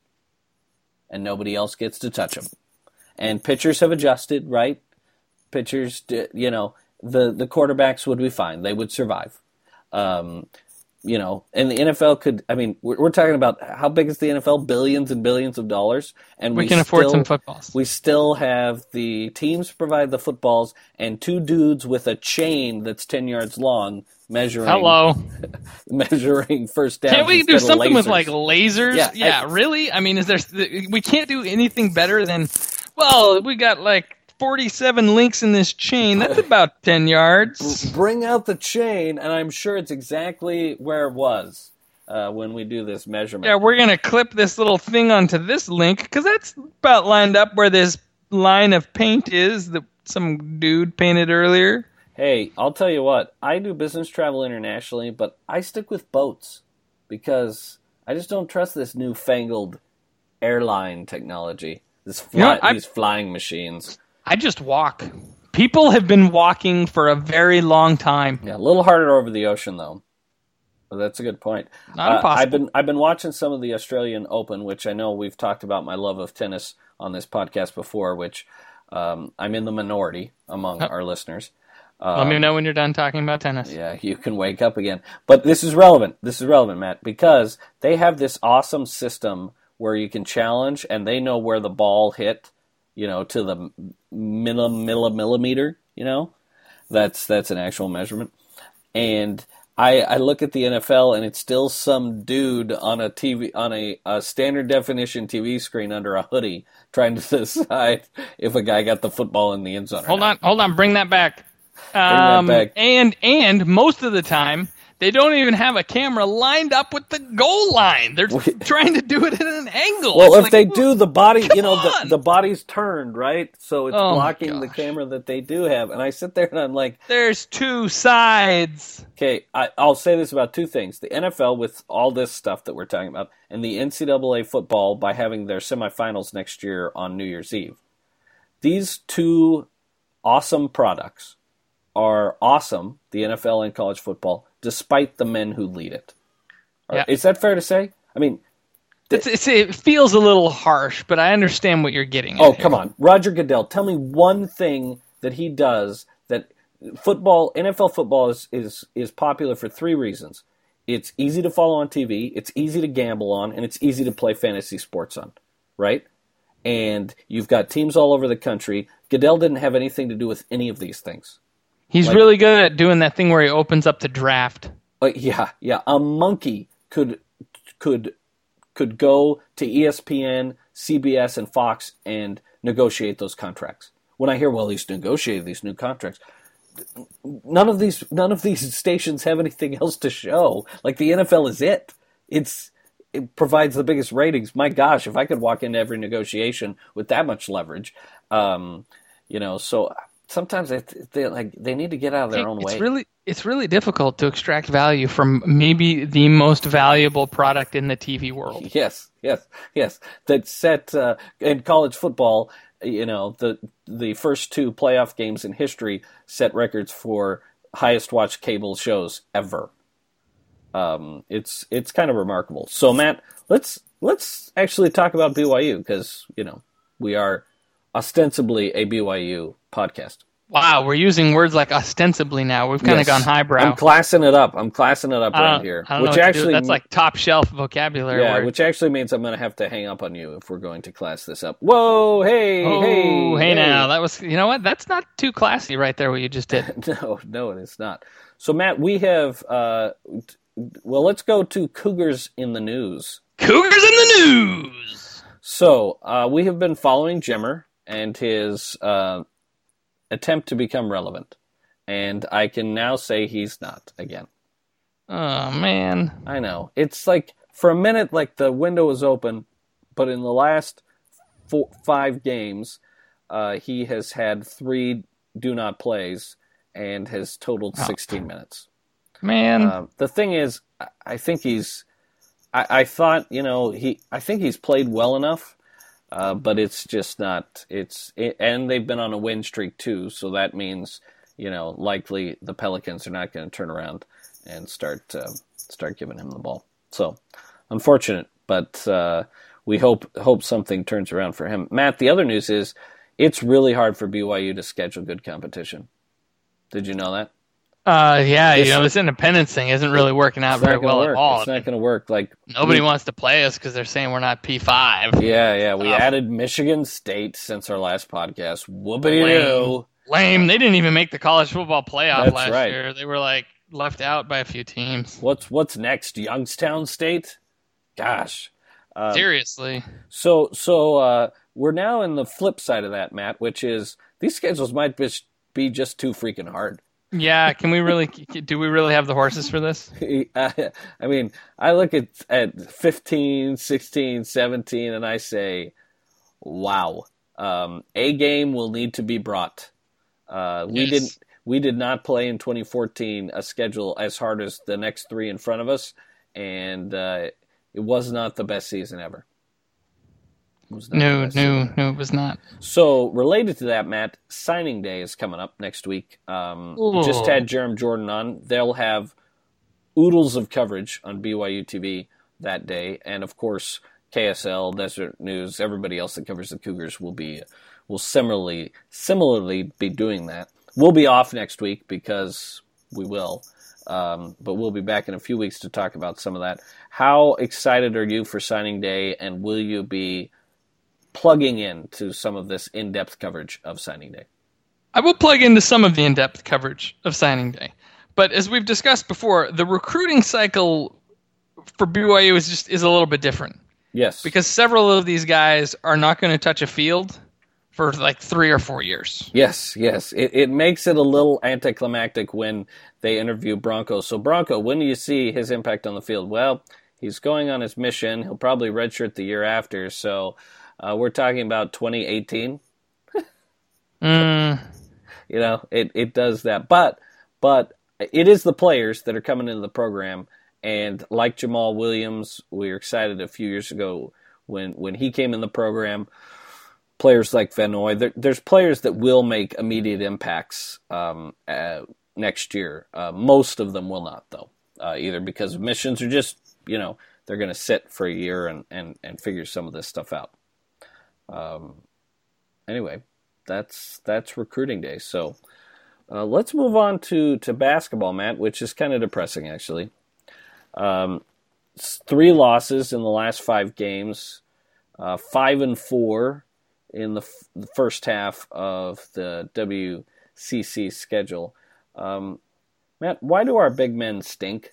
And nobody else gets to touch them. And pitchers have adjusted, right? Pitchers, you know, the, the quarterbacks would be fine. They would survive. Um, you know, and the N F L could, I mean, we're, we're talking about how big is the N F L? Billions and billions of dollars. And we, we can still, afford some footballs. We still have the teams provide the footballs and two dudes with a chain that's ten yards long measuring. Hello. measuring first down. Can't we do something with like lasers? Yeah, yeah I, really? I mean, is there, we can't do anything better than, well, we got like forty-seven links in this chain. That's about ten yards. Bring out the chain, and I'm sure it's exactly where it was uh, when we do this measurement. Yeah, we're going to clip this little thing onto this link, because that's about lined up where this line of paint is that some dude painted earlier. Hey, I'll tell you what. I do business travel internationally, but I stick with boats because I just don't trust this newfangled airline technology. This fly, you know, I, these flying machines. I just walk. People have been walking for a very long time. Yeah, a little harder over the ocean, though. Well, that's a good point. Not uh, impossible. I've been I've been watching some of the Australian Open, which I know we've talked about my love of tennis on this podcast before, which um, I'm in the minority among oh. our listeners. Um, Let me know when you're done talking about tennis. Yeah, you can wake up again. But this is relevant. This is relevant, Matt, because they have this awesome system where you can challenge, and they know where the ball hit, you know, to the millim, millim, millimeter, you know. That's that's an actual measurement. And I, I look at the N F L, and it's still some dude on a T V on a, a standard definition T V screen under a hoodie trying to decide if a guy got the football in the end zone. Hold or on, not. hold on, bring that back. Bring um, that back. And and most of the time, they don't even have a camera lined up with the goal line. They're trying to do it at an angle. Well, it's if like, they do, the body, you know, on. the, the body's turned, right? So it's Oh, blocking my the gosh. camera that they do have. And I sit there and I'm like, There's two sides. okay, I, I'll say this about two things. The N F L with all this stuff that we're talking about, and the N C double A football by having their semifinals next year on New Year's Eve. These two awesome products are awesome, the N F L and college football, despite the men who lead it. Yeah. Is that fair to say? I mean, It's, it's, it feels a little harsh, but I understand what you're getting at. oh, here. come on. Roger Goodell, tell me one thing that he does that football, N F L football is, is, is popular for three reasons. It's easy to follow on T V, it's easy to gamble on, and it's easy to play fantasy sports on, right? And you've got teams all over the country. Goodell didn't have anything to do with any of these things. He's Like- really good at doing that thing where he opens up the draft. Like, yeah, yeah. A monkey could could could go to E S P N, C B S, and Fox and negotiate those contracts. When I hear, well, he's negotiated these new contracts, none of these none of these stations have anything else to show. Like the N F L is it. It's it provides the biggest ratings. My gosh, if I could walk into every negotiation with that much leverage, um, you know, so. Sometimes they, they like they need to get out of their own it's way. really it's really difficult to extract value from maybe the most valuable product in the T V world. Yes, yes, yes. That set uh, in college football, you know, the the first two playoff games in history set records for highest watched cable shows ever. Um, it's it's kind of remarkable. So, Matt, let's let's actually talk about B Y U because you know we are ostensibly a B Y U podcast. Wow, we're using words like ostensibly now. We've kind Yes. of gone highbrow. I'm classing it up. I'm classing it up right here. I don't know Which what to do. actually That's like top shelf vocabulary. yeah, word. which actually means I'm going to have to hang up on you if we're going to class this up. Whoa, hey, oh, hey, hey, now that was you know what? That's not too classy right there. What you just did. No, no, it is not. So, Matt, we have. Uh, well, let's go to Cougars in the news. Cougars in the news. So, uh, we have been following Jimmer and his uh, attempt to become relevant, and I can now say he's not again. Oh man, I know. It's like for a minute, like the window was open, but in the last four, five games, uh, he has had three do not plays and has totaled oh. sixteen minutes. Man, uh, the thing is, I, I think he's. I, I thought you know he. I think he's played well enough. Uh, but it's just not. It's it, and they've been on a win streak too, so that means you know likely the Pelicans are not going to turn around and start uh, start giving him the ball. So unfortunate, but uh, we hope hope something turns around for him. Matt, the other news is it's really hard for B Y U to schedule good competition. Did you know that? Uh, yeah, This- you know, this independence thing isn't really working out It's not very gonna well work. at all. It's not going to work. Like Nobody we- wants to play us because they're saying we're not P five. Yeah, yeah. We Oh. added Michigan State since our last podcast. Whoopity-doo. Lame. They didn't even make the college football playoff That's last right. year. They were like left out by a few teams. What's what's next? Youngstown State? Gosh. Uh, Seriously. so so uh, we're now in the flip side of that, Matt, which is these schedules might be, be just too freaking hard. Yeah, can we really? Do we really have the horses for this? I mean, I look at, at fifteen, sixteen, seventeen, and I say, wow. Um, a game will need to be brought. Uh, we Yes. didn't. We did not play in twenty fourteen a schedule as hard as the next three in front of us, and uh, it was not the best season ever. It was not the No, best season no, ever. no, it was not. So, related to that, Matt, signing day is coming up next week. Um, Ooh. just had Jerem Jordan on. They'll have oodles of coverage on B Y U T V that day, and of course, K S L, Desert News, everybody else that covers the Cougars will be will similarly similarly be doing that. We'll be off next week because we will, um, but we'll be back in a few weeks to talk about some of that. How excited are you for signing day, and will you be plugging in to some of this in-depth coverage of signing day? I will plug into some of the in-depth coverage of signing day. But as we've discussed before, the recruiting cycle for B Y U is just is a little bit different. Yes. Because several of these guys are not going to touch a field for like three or four years. Yes, yes. It, it makes it a little anticlimactic when they interview Bronco. So, Bronco, when do you see his impact on the field? Well, he's going on his mission. He'll probably redshirt the year after. So, uh, we're talking about twenty eighteen. Mm, You know, it, it does that. But, but it is the players that are coming into the program. And like Jamal Williams, we were excited a few years ago when, when he came in the program. Players like Vanoy, there, there's players that will make immediate impacts um, uh, next year. Uh, most of them will not, though, uh, either because of missions or just, you know, they're going to sit for a year and, and, and figure some of this stuff out. Um, anyway, that's that's recruiting day. So uh, let's move on to, to basketball, Matt, which is kind of depressing, actually. Um, three losses in the last five games, uh, five and four in the, f- the first half of the W C C schedule. Um, Matt, why do our big men stink?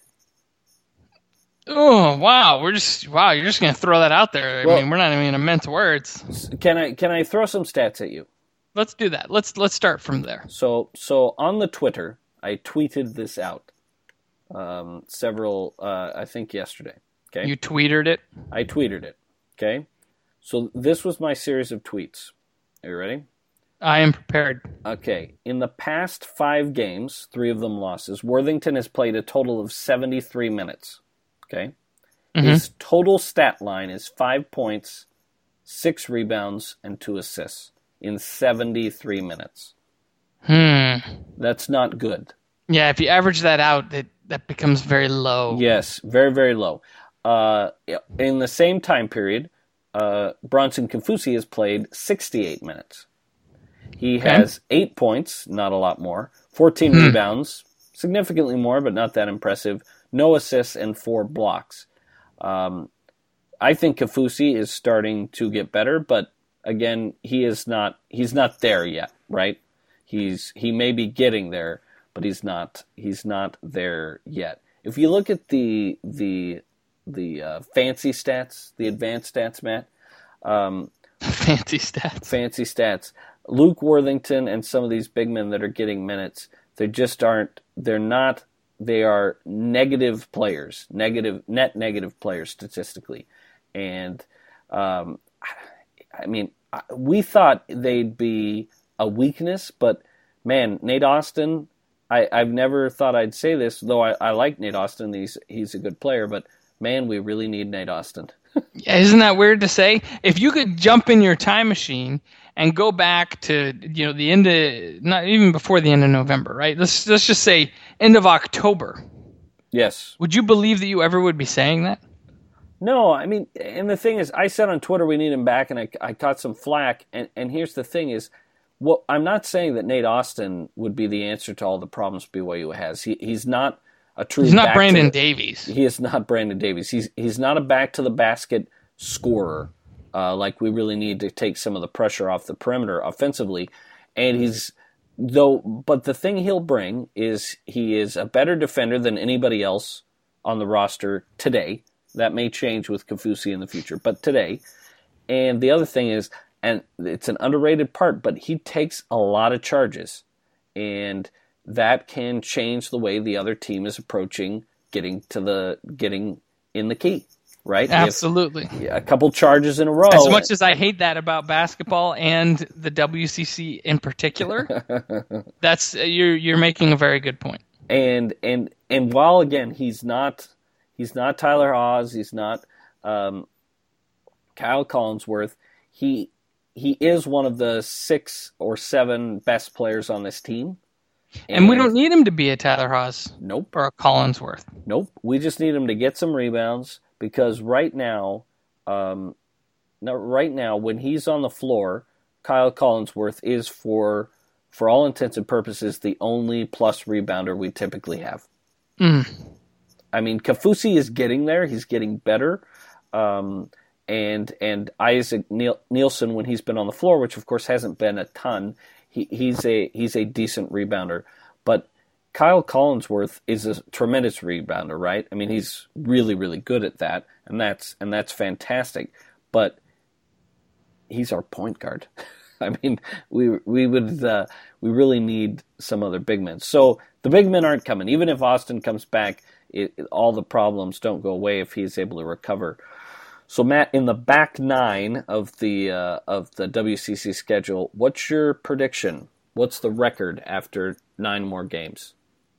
oh wow, we're just wow. You're just going to throw that out there. I Well- mean, we're not even going to mince words. Can I can I throw some stats at you? Let's do that. Let's let's start from there. So so on the Twitter, I tweeted this out um, several, uh, I think yesterday. Okay, You tweeted it. I tweeted it. Okay, so this was my series of tweets. Are you ready? I am prepared. Okay. In the past five games, three of them losses, Worthington has played a total of seventy-three minutes. Okay. Mm-hmm. His total stat line is five points, six rebounds, and two assists in seventy-three minutes. Hmm. That's not good. Yeah, if you average that out, that, that becomes very low. Yes, very, very low. Uh, in the same time period, uh, Bronson Kafusi has played sixty-eight minutes. He okay. has eight points, not a lot more, fourteen hmm. rebounds, significantly more, but not that impressive, no assists, and four blocks. Um, I think Kafusi is starting to get better, but again, he is not. He's not there yet, right? He's he may be getting there, but he's not. He's not there yet. If you look at the the the uh, fancy stats, the advanced stats, Matt, um, fancy stats, fancy stats. Luke Worthington and some of these big men that are getting minutes, they just aren't. They're not. They are negative players, negative net negative players statistically, and um, I mean, we thought they'd be a weakness, but man, Nate Austin, I, I've never thought I'd say this, though I, I like Nate Austin. He's he's a good player, but man, we really need Nate Austin. Yeah, isn't that weird to say? If you could jump in your time machine and go back to, you know, the end of, not even before the end of November, right? Let's let's just say end of October. Yes. Would you believe that you ever would be saying that? No, I mean, and the thing is, I said on Twitter we need him back, and I, I caught some flack. And, and here's the thing is, well, I'm not saying that Nate Austin would be the answer to all the problems B Y U has. He he's not a true. He's not Brandon the, Davies. He is not Brandon Davies. He's he's not a back to the basket scorer. Uh, like we really need to take some of the pressure off the perimeter offensively, and he's though. But the thing he'll bring is he is a better defender than anybody else on the roster today. That may change with Kafusi in the future, but today. And the other thing is, and it's an underrated part, but he takes a lot of charges, and that can change the way the other team is approaching getting to the getting in the key. Right? Absolutely. If, a couple charges in a row. As much as I hate that about basketball and the W C C in particular, that's you're you're making a very good point. And and and while again he's not he's not Tyler Haws, he's not um, Kyle Collinsworth, he he is one of the six or seven best players on this team. And, and we don't need him to be a Tyler Haws. Nope. Or a Collinsworth. Nope. We just need him to get some rebounds. Because right now, um, now, right now, when he's on the floor, Kyle Collinsworth is, for for all intents and purposes, the only plus rebounder we typically have. Mm. I mean, Kafusi is getting there; he's getting better, um, and and Isaac Nielsen, when he's been on the floor, which of course hasn't been a ton, he, he's a he's a decent rebounder, but Kyle Collinsworth is a tremendous rebounder, right? I mean, he's really, really good at that, and that's and that's fantastic. But he's our point guard. I mean, we we would uh, we really need some other big men. So the big men aren't coming. Even if Austin comes back, it, it, all the problems don't go away if he's able to recover. So Matt, in the back nine of the uh, of the W C C schedule, what's your prediction? What's the record after nine more games?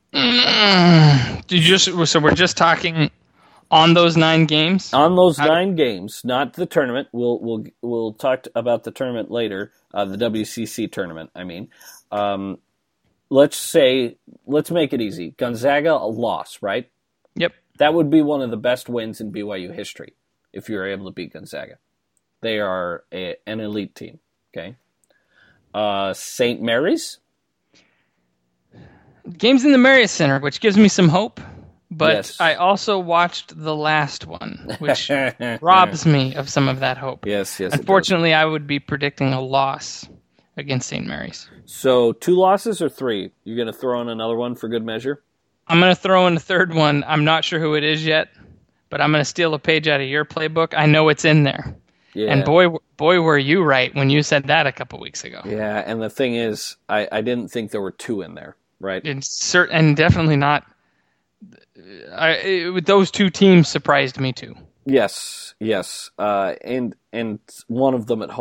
Mm, you just so we're just talking on those nine games. On those How nine do... games, not the tournament. We'll we'll we'll talk about the tournament later. Uh, the W C C tournament. I mean, um, let's say let's make it easy. Gonzaga a loss, right? Yep. That would be one of the best wins in B Y U history if you're able to beat Gonzaga. They are a, an elite team. Okay. Uh, Saint Mary's. Game's in the Marriott Center, which gives me some hope, but yes. I also watched the last one, which robs me of some of that hope. Yes, yes. Unfortunately, I would be predicting a loss against Saint Mary's. So two losses or three? You're going to throw in another one for good measure? I'm going to throw in a third one. I'm not sure who it is yet, but I'm going to steal a page out of your playbook. I know it's in there. Yeah. And boy, boy, were you right when you said that a couple weeks ago. Yeah, and the thing is, I, I didn't think there were two in there. Right, and, cert- and definitely not. I, it, those two teams surprised me too. Yes, yes, uh, and and one of them at home.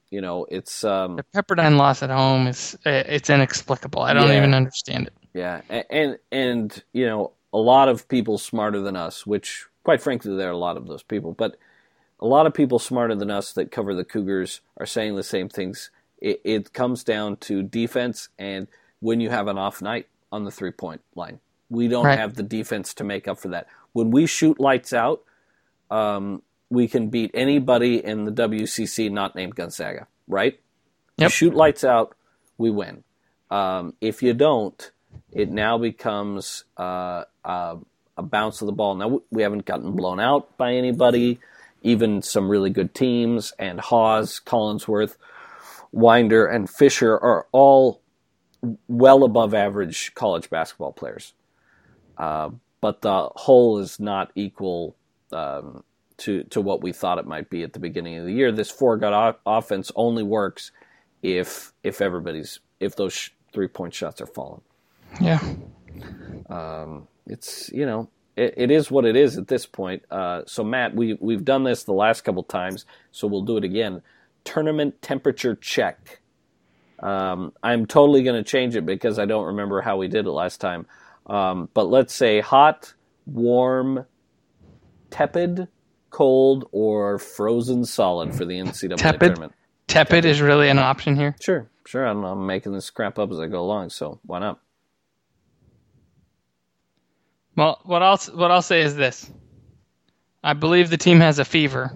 You know, it's um, the Pepperdine loss at home is it's inexplicable. I don't yeah. even understand it. Yeah, and, and and you know, a lot of people smarter than us, which quite frankly there are a lot of those people, but a lot of people smarter than us that cover the Cougars are saying the same things. It, it comes down to defense, and when you have an off night on the three-point line, we don't right. have the defense to make up for that. When we shoot lights out, um, we can beat anybody in the W C C not named Gonzaga, right? Yep. You shoot lights out, we win. Um, if you don't, it now becomes uh, uh, a bounce of the ball. Now, we haven't gotten blown out by anybody, even some really good teams, and Hawes, Collinsworth, Winder, and Fisher are all well above average college basketball players. Uh, but the whole is not equal um, to to what we thought it might be at the beginning of the year. This four-gut o- offense only works if if everybody's if those sh- three-point shots are falling. Yeah. Um, it's you know it, it is what it is at this point. Uh, so Matt, we we've done this the last couple times, so we'll do it again. Tournament temperature check. Um, I'm totally going to change it because I don't remember how we did it last time. Um, but let's say hot, warm, tepid, cold, or frozen solid for the N C double A tepid? tournament. Tepid, tepid is really an option here? Sure, sure. I don't know. I'm making this crap up as I go along, so why not? Well, what I'll, what I'll say is this. I believe the team has a fever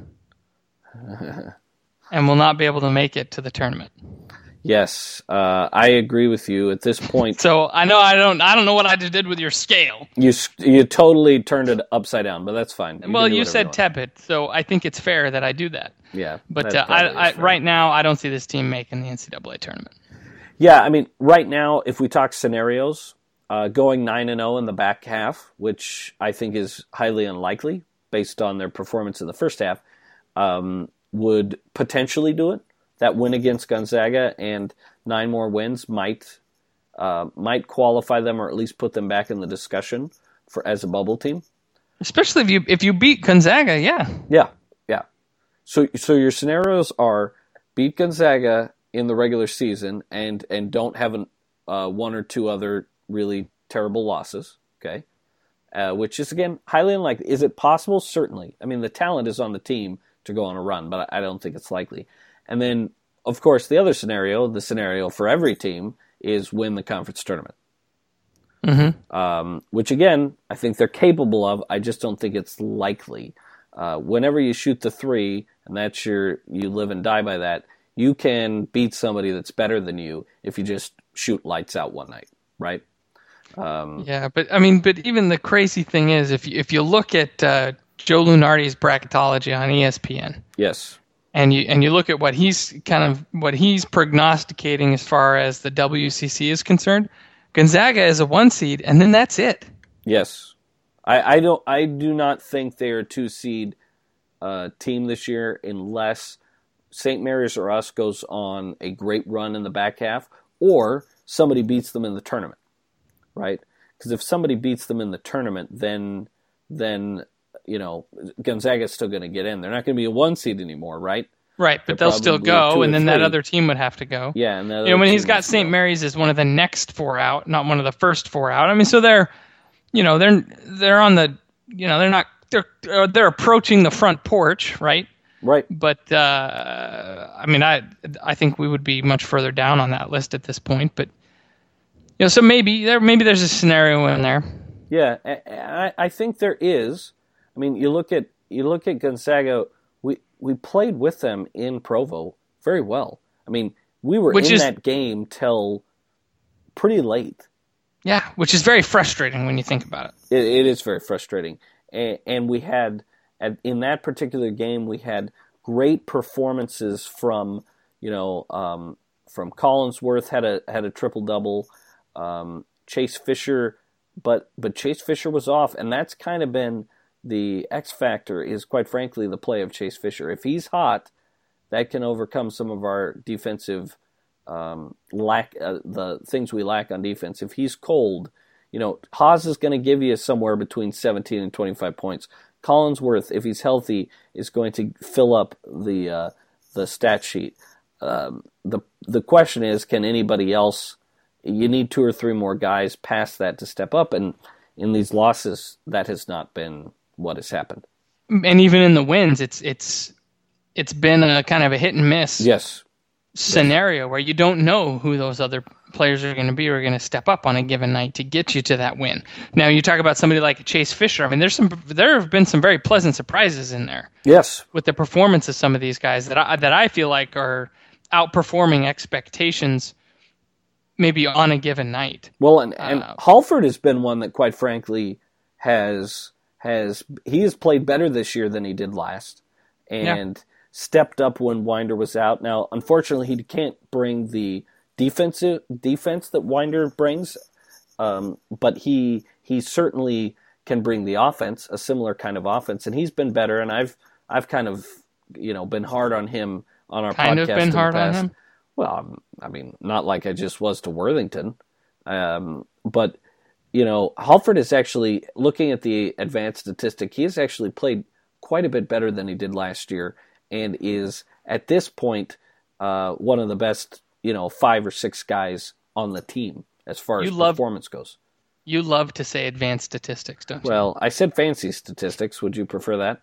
and will not be able to make it to the tournament. Yes, uh, I agree with you at this point. So I know I don't I don't know what I just did with your scale. You you totally turned it upside down, but that's fine. You well, you said you tepid, so I think it's fair that I do that. Yeah, but uh, I, I right now I don't see this team making the N C double A tournament. Yeah, I mean, right now, if we talk scenarios, uh, going nine and zero in the back half, which I think is highly unlikely based on their performance in the first half, um, would potentially do it. That win against Gonzaga and nine more wins might uh, might qualify them, or at least put them back in the discussion for as a bubble team. Especially if you if you beat Gonzaga, yeah, yeah, yeah. So so your scenarios are beat Gonzaga in the regular season and and don't have an, uh, one or two other really terrible losses. Okay, uh, which is again highly unlikely. Is it possible? Certainly. I mean, the talent is on the team to go on a run, but I don't think it's likely. And then, of course, the other scenario, the scenario for every team, is win the conference tournament. Mm-hmm. Um, which, again, I think they're capable of. I just don't think it's likely. Uh, whenever you shoot the three, and that's your, you live and die by that, you can beat somebody that's better than you if you just shoot lights out one night, right? Um, yeah, but I mean, but even the crazy thing is, if you, if you look at uh, Joe Lunardi's bracketology on E S P N, yes. And you and you look at what he's kind of what he's prognosticating as far as the W C C is concerned. Gonzaga is a one seed, and then that's it. Yes, I, I don't. I do not think they are a two seed uh, team this year unless Saint Mary's or us goes on a great run in the back half, or somebody beats them in the tournament, right? Because if somebody beats them in the tournament, then then. You know, Gonzaga's still going to get in. They're not going to be a one seed anymore, right? Right, but They're they'll still go, and then three. That other team would have to go. Yeah, and you know, when he's got Saint Mary's as one of the next four out, not one of the first four out. I mean, so they're, you know, they're they're on the, you know, they're not they're uh, they're approaching the front porch, right? Right. But uh, I mean, I I think we would be much further down on that list at this point. But you know, so maybe there maybe there's a scenario in there. Yeah, I I think there is. I mean, you look at you look at Gonzaga. We we played with them in Provo very well. I mean, we were which in is, that game till pretty late. Yeah, which is very frustrating when you think about it. It, it is very frustrating, and, and we had at, in that particular game we had great performances from you know um, from Collinsworth had a had a triple double. Um, Chase Fisher, but but Chase Fisher was off, and that's kind of been. The X factor is, quite frankly, the play of Chase Fisher. If he's hot, that can overcome some of our defensive um, lack, uh, the things we lack on defense. If he's cold, you know, Haas is going to give you somewhere between seventeen and twenty-five points. Collinsworth, if he's healthy, is going to fill up the uh, the stat sheet. um, the the question is, can anybody else? You need two or three more guys past that to step up, and in these losses, that has not been what has happened. And even in the wins, it's it's it's been a kind of a hit and miss yes. scenario yes. where you don't know who those other players are going to be or are going to step up on a given night to get you to that win. Now, you talk about somebody like Chase Fisher. I mean, there's some there have been some very pleasant surprises in there. Yes, with the performance of some of these guys that I, that I feel like are outperforming expectations. Maybe on a given night. Well, and, and uh, Halford has been one that, quite frankly, has has he has played better this year than he did last, and yeah. stepped up when Winder was out. Now, unfortunately, he can't bring the defensive defense that Winder brings, um, but he he certainly can bring the offense, a similar kind of offense, and he's been better. And I've I've kind of you know been hard on him on our kind podcast. of been in the hard past. on him. Well, I mean, not like I just was to Worthington, um, but, you know, Halford is actually, looking at the advanced statistic, he has actually played quite a bit better than he did last year and is, at this point, uh, one of the best, you know, five or six guys on the team as far you as love, performance goes. You love to say advanced statistics, don't you? Well, I said fancy statistics. Would you prefer that?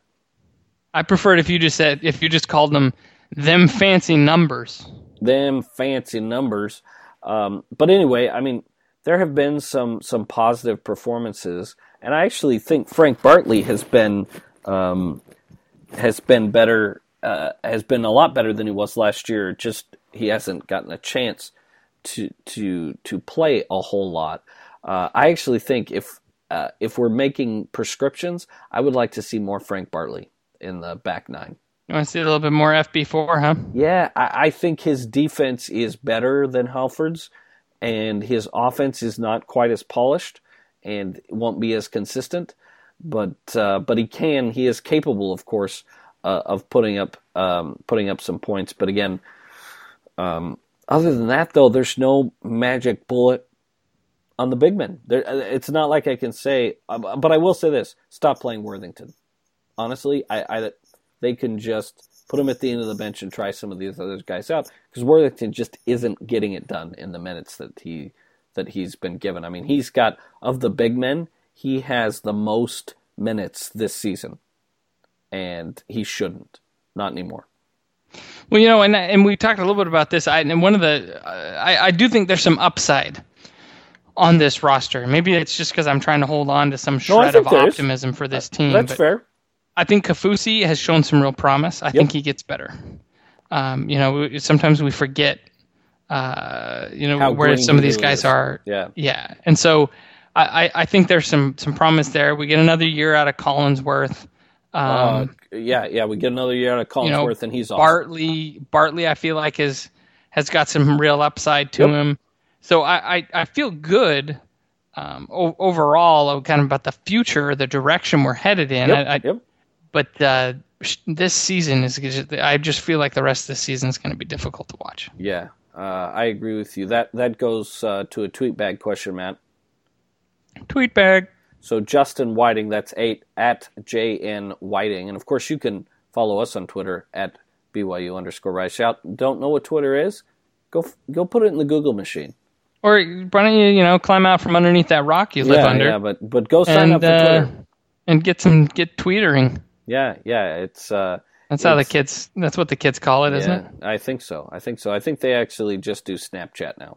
I prefer it if you just said, if you just called them them fancy numbers. Them fancy numbers. Um, but anyway, I mean, there have been some some positive performances, and I actually think Frank Bartley has been um, has been better, uh, has been a lot better than he was last year. Just he hasn't gotten a chance to to to play a whole lot. Uh, I actually think if uh, if we're making prescriptions, I would like to see more Frank Bartley in the back nine. You want to see a little bit more F B four, huh? Yeah, I, I think his defense is better than Halford's, and his offense is not quite as polished and won't be as consistent. But uh, but he can, he is capable, of course, uh, of putting up um, putting up some points. But again, um, other than that, though, there's no magic bullet on the big men. There, it's not like I can say, uh, but I will say this: stop playing Worthington. Honestly, I. I They can just put him at the end of the bench and try some of these other guys out, because Worthington just isn't getting it done in the minutes that he that he's been given. I mean, he's got, of the big men, he has the most minutes this season, and he shouldn't, not anymore. Well, you know, and and we talked a little bit about this. I and one of the uh, I I do think there's some upside on this roster. Maybe it's just because I'm trying to hold on to some shred no, of optimism for this team. That's but fair. I think Kafusi has shown some real promise. I yep. think he gets better. Um, you know, sometimes we forget, uh, you know, How where some of these guys is. are. Yeah. Yeah. And so I, I think there's some, some promise there. We get another year out of Collinsworth. Um, uh, yeah, yeah, we get another year out of Collinsworth, you know, and he's awesome. Bartley, Bartley, I feel like is has got some real upside to yep. him. So I, I, I feel good um, o- overall, kind of about the future, the direction we're headed in. Yep. I, I, yep. But uh, this season is. I just feel like the rest of the season is going to be difficult to watch. Yeah, uh, I agree with you. That that goes uh, to a tweet bag question, Matt. Tweet bag. So Justin Whiting, that's eight at J N Whiting, and of course you can follow us on Twitter at B Y U underscore Rise Shout. Don't know what Twitter is? Go go put it in the Google machine. Or why don't you you know climb out from underneath that rock you live yeah, under? Yeah, but but go sign and, up for uh, Twitter and get some get tweetering. Yeah, yeah, it's uh, that's how the kids. That's what the kids call it, isn't yeah, it? I think so. I think so. I think they actually just do Snapchat now.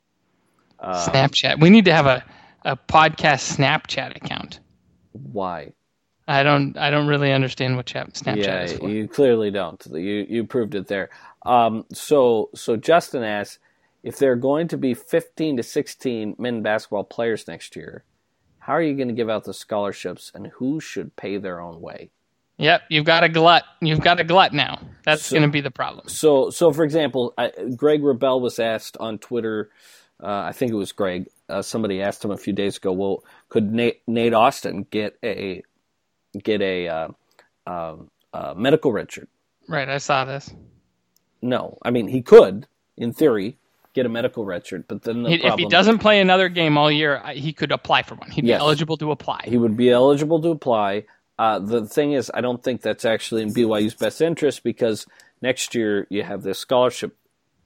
Um, Snapchat. We need to have a, a podcast Snapchat account. Why? I don't. I don't really understand what chat, Snapchat yeah, is for. You clearly don't. You you proved it there. Um, so so Justin asks, if there are going to be fifteen to sixteen men basketball players next year, how are you going to give out the scholarships, and who should pay their own way? Yep, you've got a glut. You've got a glut now. That's so, going to be the problem. So, so for example, I, Greg Rebel was asked on Twitter. Uh, I think it was Greg. Uh, somebody asked him a few days ago. Well, could Nate, Nate Austin get a get a uh, uh, uh, medical redshirt? Right, I saw this. No, I mean he could, in theory, get a medical redshirt, but then the he, problem, if he doesn't play another game all year, he could apply for one. He'd yes, be eligible to apply. He would be eligible to apply. Uh, the thing is, I don't think that's actually in B Y U's best interest, because next year you have this scholarship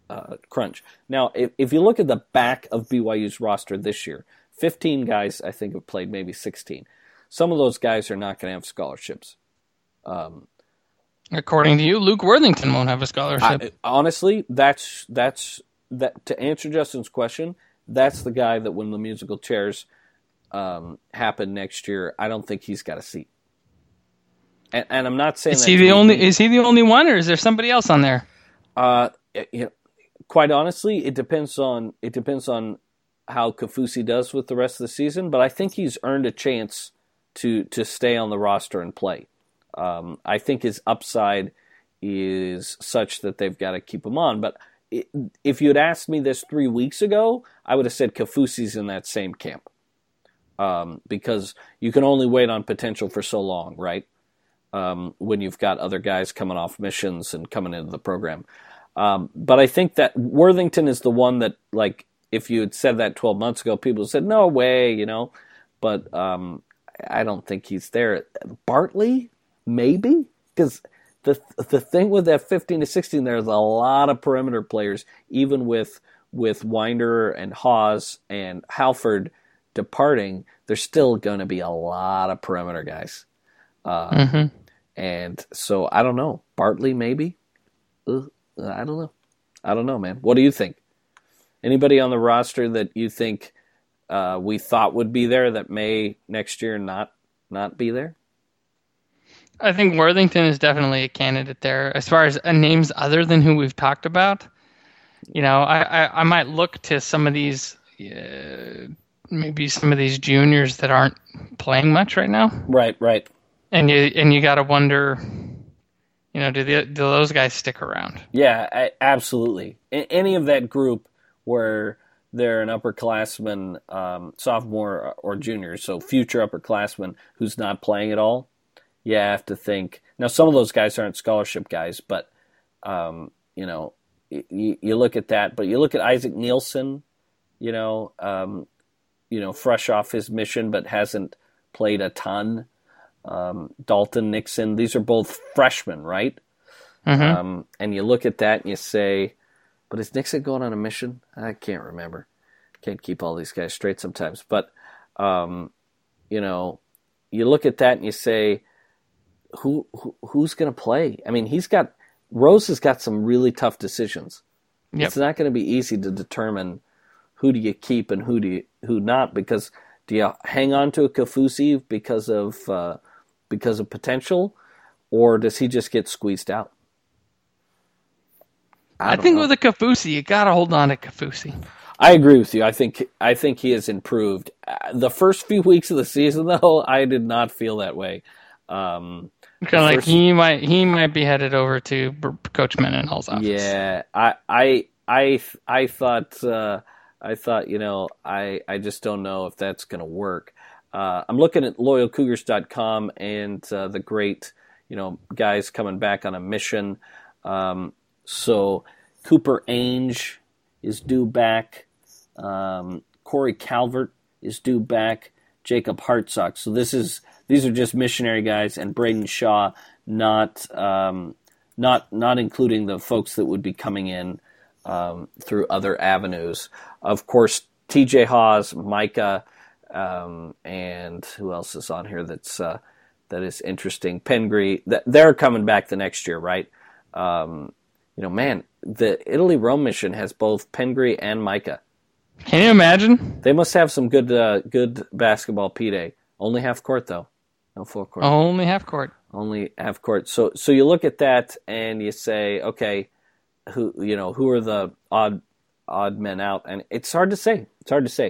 uh, crunch. Now, if, if you look at the back of B Y U's roster this year, fifteen guys I think have played, maybe sixteen. Some of those guys are not going to have scholarships. Um, According to you, Luke Worthington won't have a scholarship. I, honestly, that's that's that. To answer Justin's question, that's the guy that when the musical chairs um, happen next year, I don't think he's got a seat. And, and I'm not saying is that he the only. Be, is he the only one, or is there somebody else on there? Uh, you know, quite honestly, it depends on it depends on how Kaufusi does with the rest of the season. But I think he's earned a chance to to stay on the roster and play. Um, I think his upside is such that they've got to keep him on. But it, if you had asked me this three weeks ago, I would have said Kaufusi's in that same camp. Um, because you can only wait on potential for so long, right? Um, when you've got other guys coming off missions and coming into the program. Um, but I think that Worthington is the one that, like, if you had said that twelve months ago, people said, no way, you know. But um, I don't think he's there. Bartley? Maybe, because the the thing with that fifteen to sixteen, there's a lot of perimeter players, even with with Winder and Hawes and Halford departing, there's still going to be a lot of perimeter guys. Uh, mm-hmm. And so I don't know. Bartley, maybe? Ugh, I don't know. I don't know, man. What do you think? Anybody on the roster that you think uh, we thought would be there that may next year not not be there? I think Worthington is definitely a candidate there. As far as uh, names other than who we've talked about, you know, I, I, I might look to some of these, uh, maybe some of these juniors that aren't playing much right now. Right, right. And you and you got to wonder, you know, do the, do those guys stick around? Yeah, I, absolutely. A- any of that group where they're an upperclassman, um, sophomore or junior, so future upperclassman who's not playing at all. Yeah, I have to think. Now, some of those guys aren't scholarship guys, but, um, you know, you, you look at that. But you look at Isaac Nielsen, you know, um, you know, fresh off his mission, but hasn't played a ton. Um, Dalton Nixon, these are both freshmen, right? Mm-hmm. Um, and you look at that and you say, but is Nixon going on a mission? I can't remember. Can't keep all these guys straight sometimes. But, um, you know, you look at that and you say, Who, who who's going to play? I mean, he's got Rose has got some really tough decisions. Yep. It's not going to be easy to determine who do you keep and who do you, who not, because do you hang on to a Kaufusi because of uh, because of potential, or does he just get squeezed out? I, I think know. With a Kaufusi, you got to hold on to Kaufusi. I agree with you. I think I think he has improved. Uh, the first few weeks of the season, though, I did not feel that way. Um, kind of like first, he might he might be headed over to Coach Mendenhall's office. Yeah, I I I I thought uh, I thought you know I I just don't know if that's going to work. Uh, I'm looking at loyal cougars dot com and uh, the great you know guys coming back on a mission. Um, so Cooper Ainge is due back. Um, Corey Calvert is due back. Jacob Hartsock. So this is these are just missionary guys, and Braden Shaw, not um, not not including the folks that would be coming in um, through other avenues. Of course, T J Hawes, Micah, um, and who else is on here that's uh, that is interesting? Pengree. They're coming back the next year, right? Um, you know, man, the Italy Rome mission has both Pengree and Micah. Can you imagine? They must have some good uh, good basketball P-Day. Only half court, though. No full court. Only half court. Only half court. So so you look at that and you say, okay, who you know who are the odd odd men out? And it's hard to say. It's hard to say.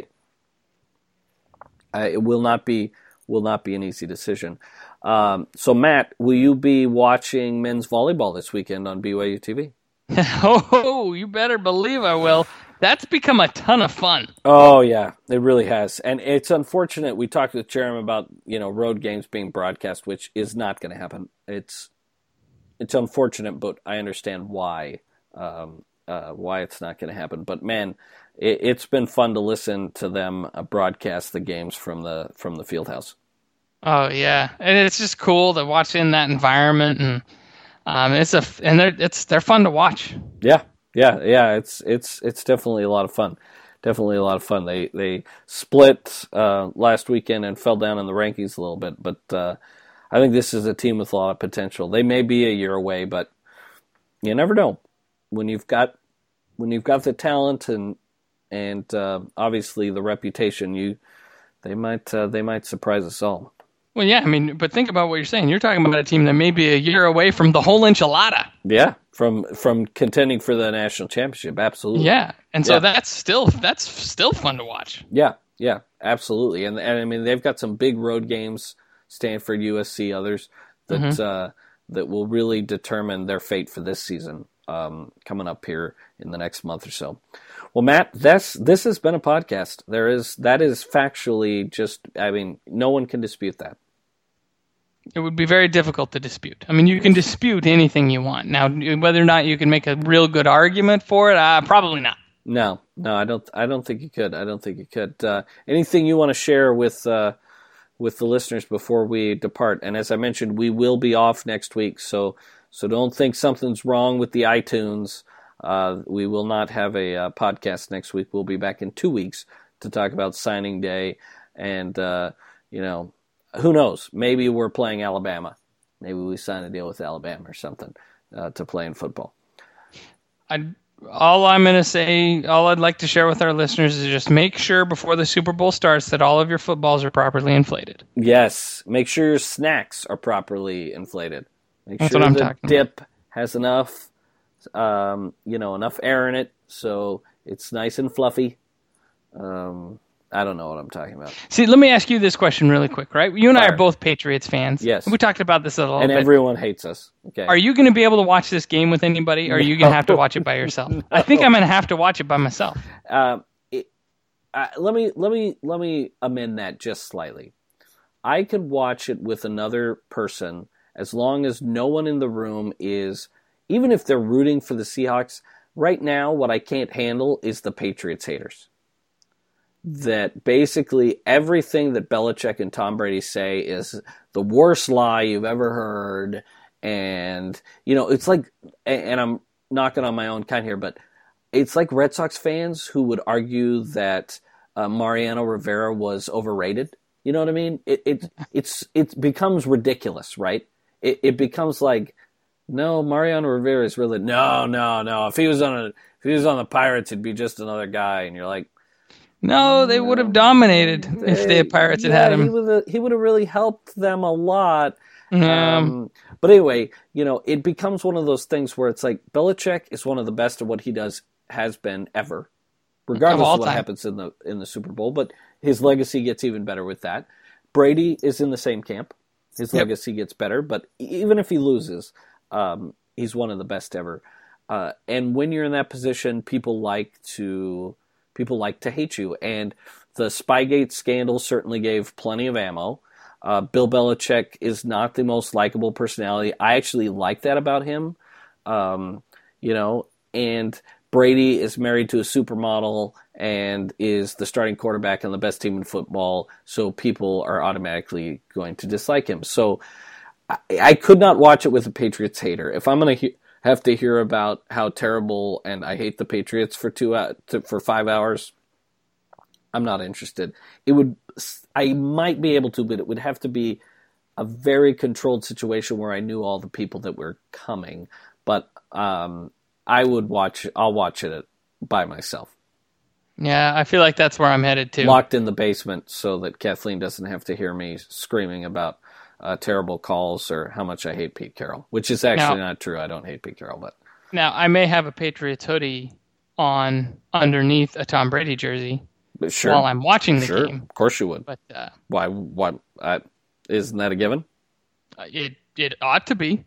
Uh, it will not be will not be an easy decision. Um, so Matt, will you be watching men's volleyball this weekend on B Y U T V? Oh, you better believe I will. That's become a ton of fun. Oh, yeah, it really has. And it's unfortunate. We talked with Jeremy about, you know, road games being broadcast, which is not going to happen. It's it's unfortunate, but I understand why um, uh, why it's not going to happen. But, man, it, it's been fun to listen to them uh, broadcast the games from the from the field house. Oh, yeah. And it's just cool to watch in that environment. And um, it's a and they're, it's, they're fun to watch. Yeah. Yeah, yeah, it's it's it's definitely a lot of fun. Definitely a lot of fun. They they split uh, last weekend and fell down in the rankings a little bit, but uh, I think this is a team with a lot of potential. They may be a year away, but you never know. When you've got when you've got the talent and and uh, obviously the reputation, you they might uh, they might surprise us all. Well, yeah, I mean, but think about what you're saying. You're talking about a team that may be a year away from the whole enchilada. Yeah, from from contending for the national championship, absolutely. Yeah, and so yeah. that's still that's still fun to watch. Yeah, yeah, absolutely. And and I mean, they've got some big road games, Stanford, U S C, others that mm-hmm. uh, that will really determine their fate for this season um, coming up here in the next month or so. Well, Matt, that's this has been a podcast. There is that is factually just. I mean, no one can dispute that. It would be very difficult to dispute. I mean, you can dispute anything you want. Now, whether or not you can make a real good argument for it, uh, probably not. No, no, I don't. I don't think you could. I don't think you could. Uh, anything you want to share with uh, with the listeners before we depart? And as I mentioned, we will be off next week, so so don't think something's wrong with the iTunes. Uh, we will not have a uh, podcast next week. We'll be back in two weeks to talk about signing day, and uh, you know. Who knows? Maybe we're playing Alabama. Maybe we sign a deal with Alabama or something uh, to play in football. I, all I'm going to say, all I'd like to share with our listeners is just make sure before the Super Bowl starts that all of your footballs are properly inflated. Yes. Make sure your snacks are properly inflated. Make That's sure what I'm the talking dip about. has enough, um, you know, enough air in it so it's nice and fluffy. Um I don't know what I'm talking about. See, let me ask you this question really quick, right? You and Fire. I are both Patriots fans. Yes. We talked about this a little and bit. And everyone hates us. Okay. Are you going to be able to watch this game with anybody, or are you going to have to watch it by yourself? No. I think I'm going to have to watch it by myself. Um, it, uh, let me let me let me amend that just slightly. I could watch it with another person as long as no one in the room is, even if they're rooting for the Seahawks. Right now, what I can't handle is the Patriots haters. That basically everything that Belichick and Tom Brady say is the worst lie you've ever heard. And, you know, it's like, and I'm knocking on my own kind here, but it's like Red Sox fans who would argue that uh, Mariano Rivera was overrated. You know what I mean? It it it's it becomes ridiculous, right? It it becomes like, no, Mariano Rivera is really, no, no, no. If he was on a, if he was on the Pirates, he'd be just another guy. And you're like, no, they would have dominated they, if the Pirates yeah, had had him. He would have, he would have really helped them a lot. Yeah. Um, but anyway, you know, it becomes one of those things where it's like Belichick is one of the best at what he does, has been ever, regardless of, of what time. happens in the in the Super Bowl. But his legacy gets even better with that. Brady is in the same camp. His yep. legacy gets better, but even if he loses, um, he's one of the best ever. Uh, and when you're in that position, people like to. People like to hate you, and the Spygate scandal certainly gave plenty of ammo. Uh, Bill Belichick is not the most likable personality. I actually like that about him, um, you know. And Brady is married to a supermodel and is the starting quarterback on the best team in football, so people are automatically going to dislike him. So I, I could not watch it with a Patriots hater. If I'm going to he- have to hear about how terrible and I hate the Patriots for two uh, to, for five hours, I'm not interested. It would, I might be able to, but it would have to be a very controlled situation where I knew all the people that were coming. But um, I would watch. I'll watch it by myself. Yeah, I feel like that's where I'm headed to. Locked in the basement so that Kathleen doesn't have to hear me screaming about Uh, terrible calls or how much I hate Pete Carroll, which is actually now, not true. I don't hate Pete Carroll, but now I may have a Patriots hoodie on underneath a Tom Brady jersey but sure. while I'm watching the sure. game. Of course you would. But uh, why? What? Uh, isn't that a given? Uh, it it ought to be.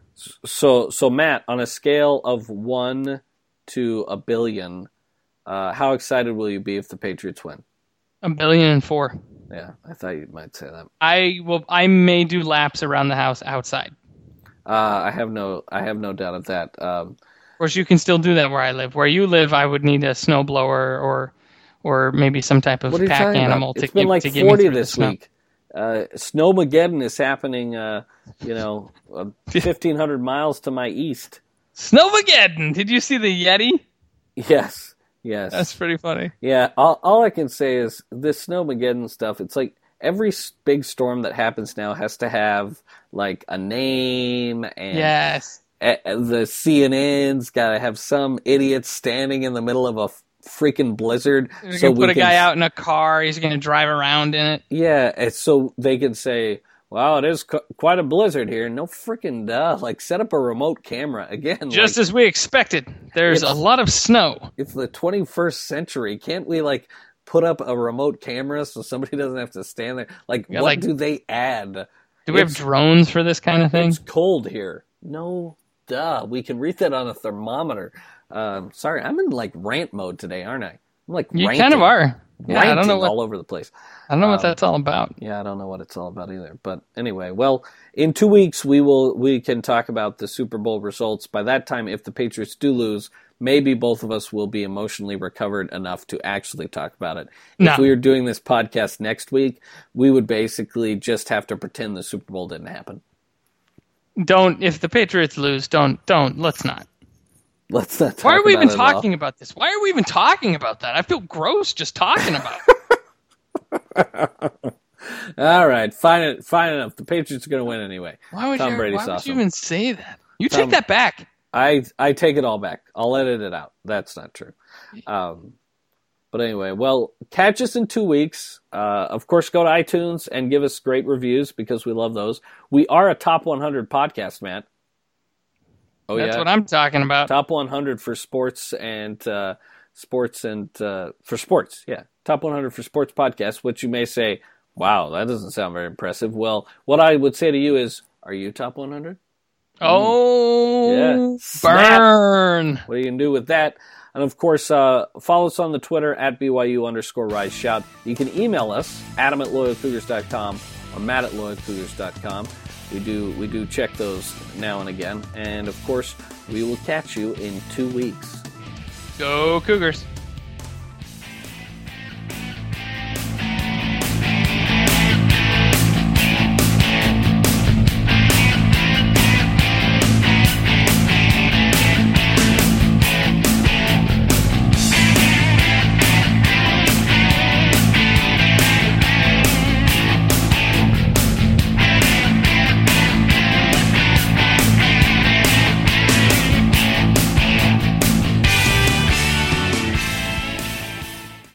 So so Matt, on a scale of one to a billion, uh, how excited will you be if the Patriots win? A billion and four. Yeah, I thought you might say that. I will. I may do laps around the house outside. Uh, I have no. I have no doubt of that. Um, of course, you can still do that where I live. Where you live, I would need a snowblower or, or maybe some type of pack animal about? to It's been give, like to give forty me through this the snow. week. Uh, Snowmageddon is happening. Uh, you know, uh, fifteen hundred miles to my east. Snowmageddon! Did you see the Yeti? Yes, yes. That's pretty funny. Yeah, all, all I can say is this Snowmageddon stuff, it's like every big storm that happens now has to have, like, a name, and yes. a, the C N N's got to have some idiot standing in the middle of a freaking blizzard. They're so going to put we a can, guy out in a car, he's going to drive around in it. Yeah, and so they can say, wow, it is cu- quite a blizzard here. No freaking duh. Like, set up a remote camera. Again, Just like, as we expected. There's a lot of snow. It's the twenty-first century. Can't we, like, put up a remote camera so somebody doesn't have to stand there? Like, Yeah, what like- do they add? Do we have It's- drones for this kind of thing? It's cold here. No, duh. We can read that on a thermometer. Um, sorry, I'm in, like, rant mode today, aren't I? I'm, like, You ranting, kind of are. Yeah, I don't know what all over the place. I don't know what Um, that's all about. Yeah, I don't know what it's all about either. But anyway, well, in two weeks we will we can talk about the Super Bowl results. By that time, if the Patriots do lose, maybe both of us will be emotionally recovered enough to actually talk about it. No. If we were doing this podcast next week, we would basically just have to pretend the Super Bowl didn't happen. Don't if the Patriots lose, don't don't let's not. Let's not talk Why are we about even it at all. talking about this? Why are we even talking about that? I feel gross just talking about it. All right, fine, fine enough. The Patriots are going to win anyway. Why would, Tom you, Brady's why would awesome. you even say that? You Tom- take that back. I I take it all back. I'll edit it out. That's not true. Um, but anyway, well, catch us in two weeks. Uh, of course, go to iTunes and give us great reviews because we love those. We are a top one hundred podcast, Matt. Oh That's yeah, what I'm talking about. top one hundred for sports and uh, sports and uh, for sports. Yeah, top one hundred for sports podcast. Which you may say, wow, that doesn't sound very impressive. Well, what I would say to you is, are you top one hundred? Oh, Yeah. Snap. burn. What are you going to do with that? And of course, uh, follow us on the Twitter at B Y U underscore Rise Shout. You can email us, Adam at loyal cougars dot com or Matt at loyal cougars dot com. We do, we do check those now and again. And of course, we will catch you in two weeks. Go Cougars.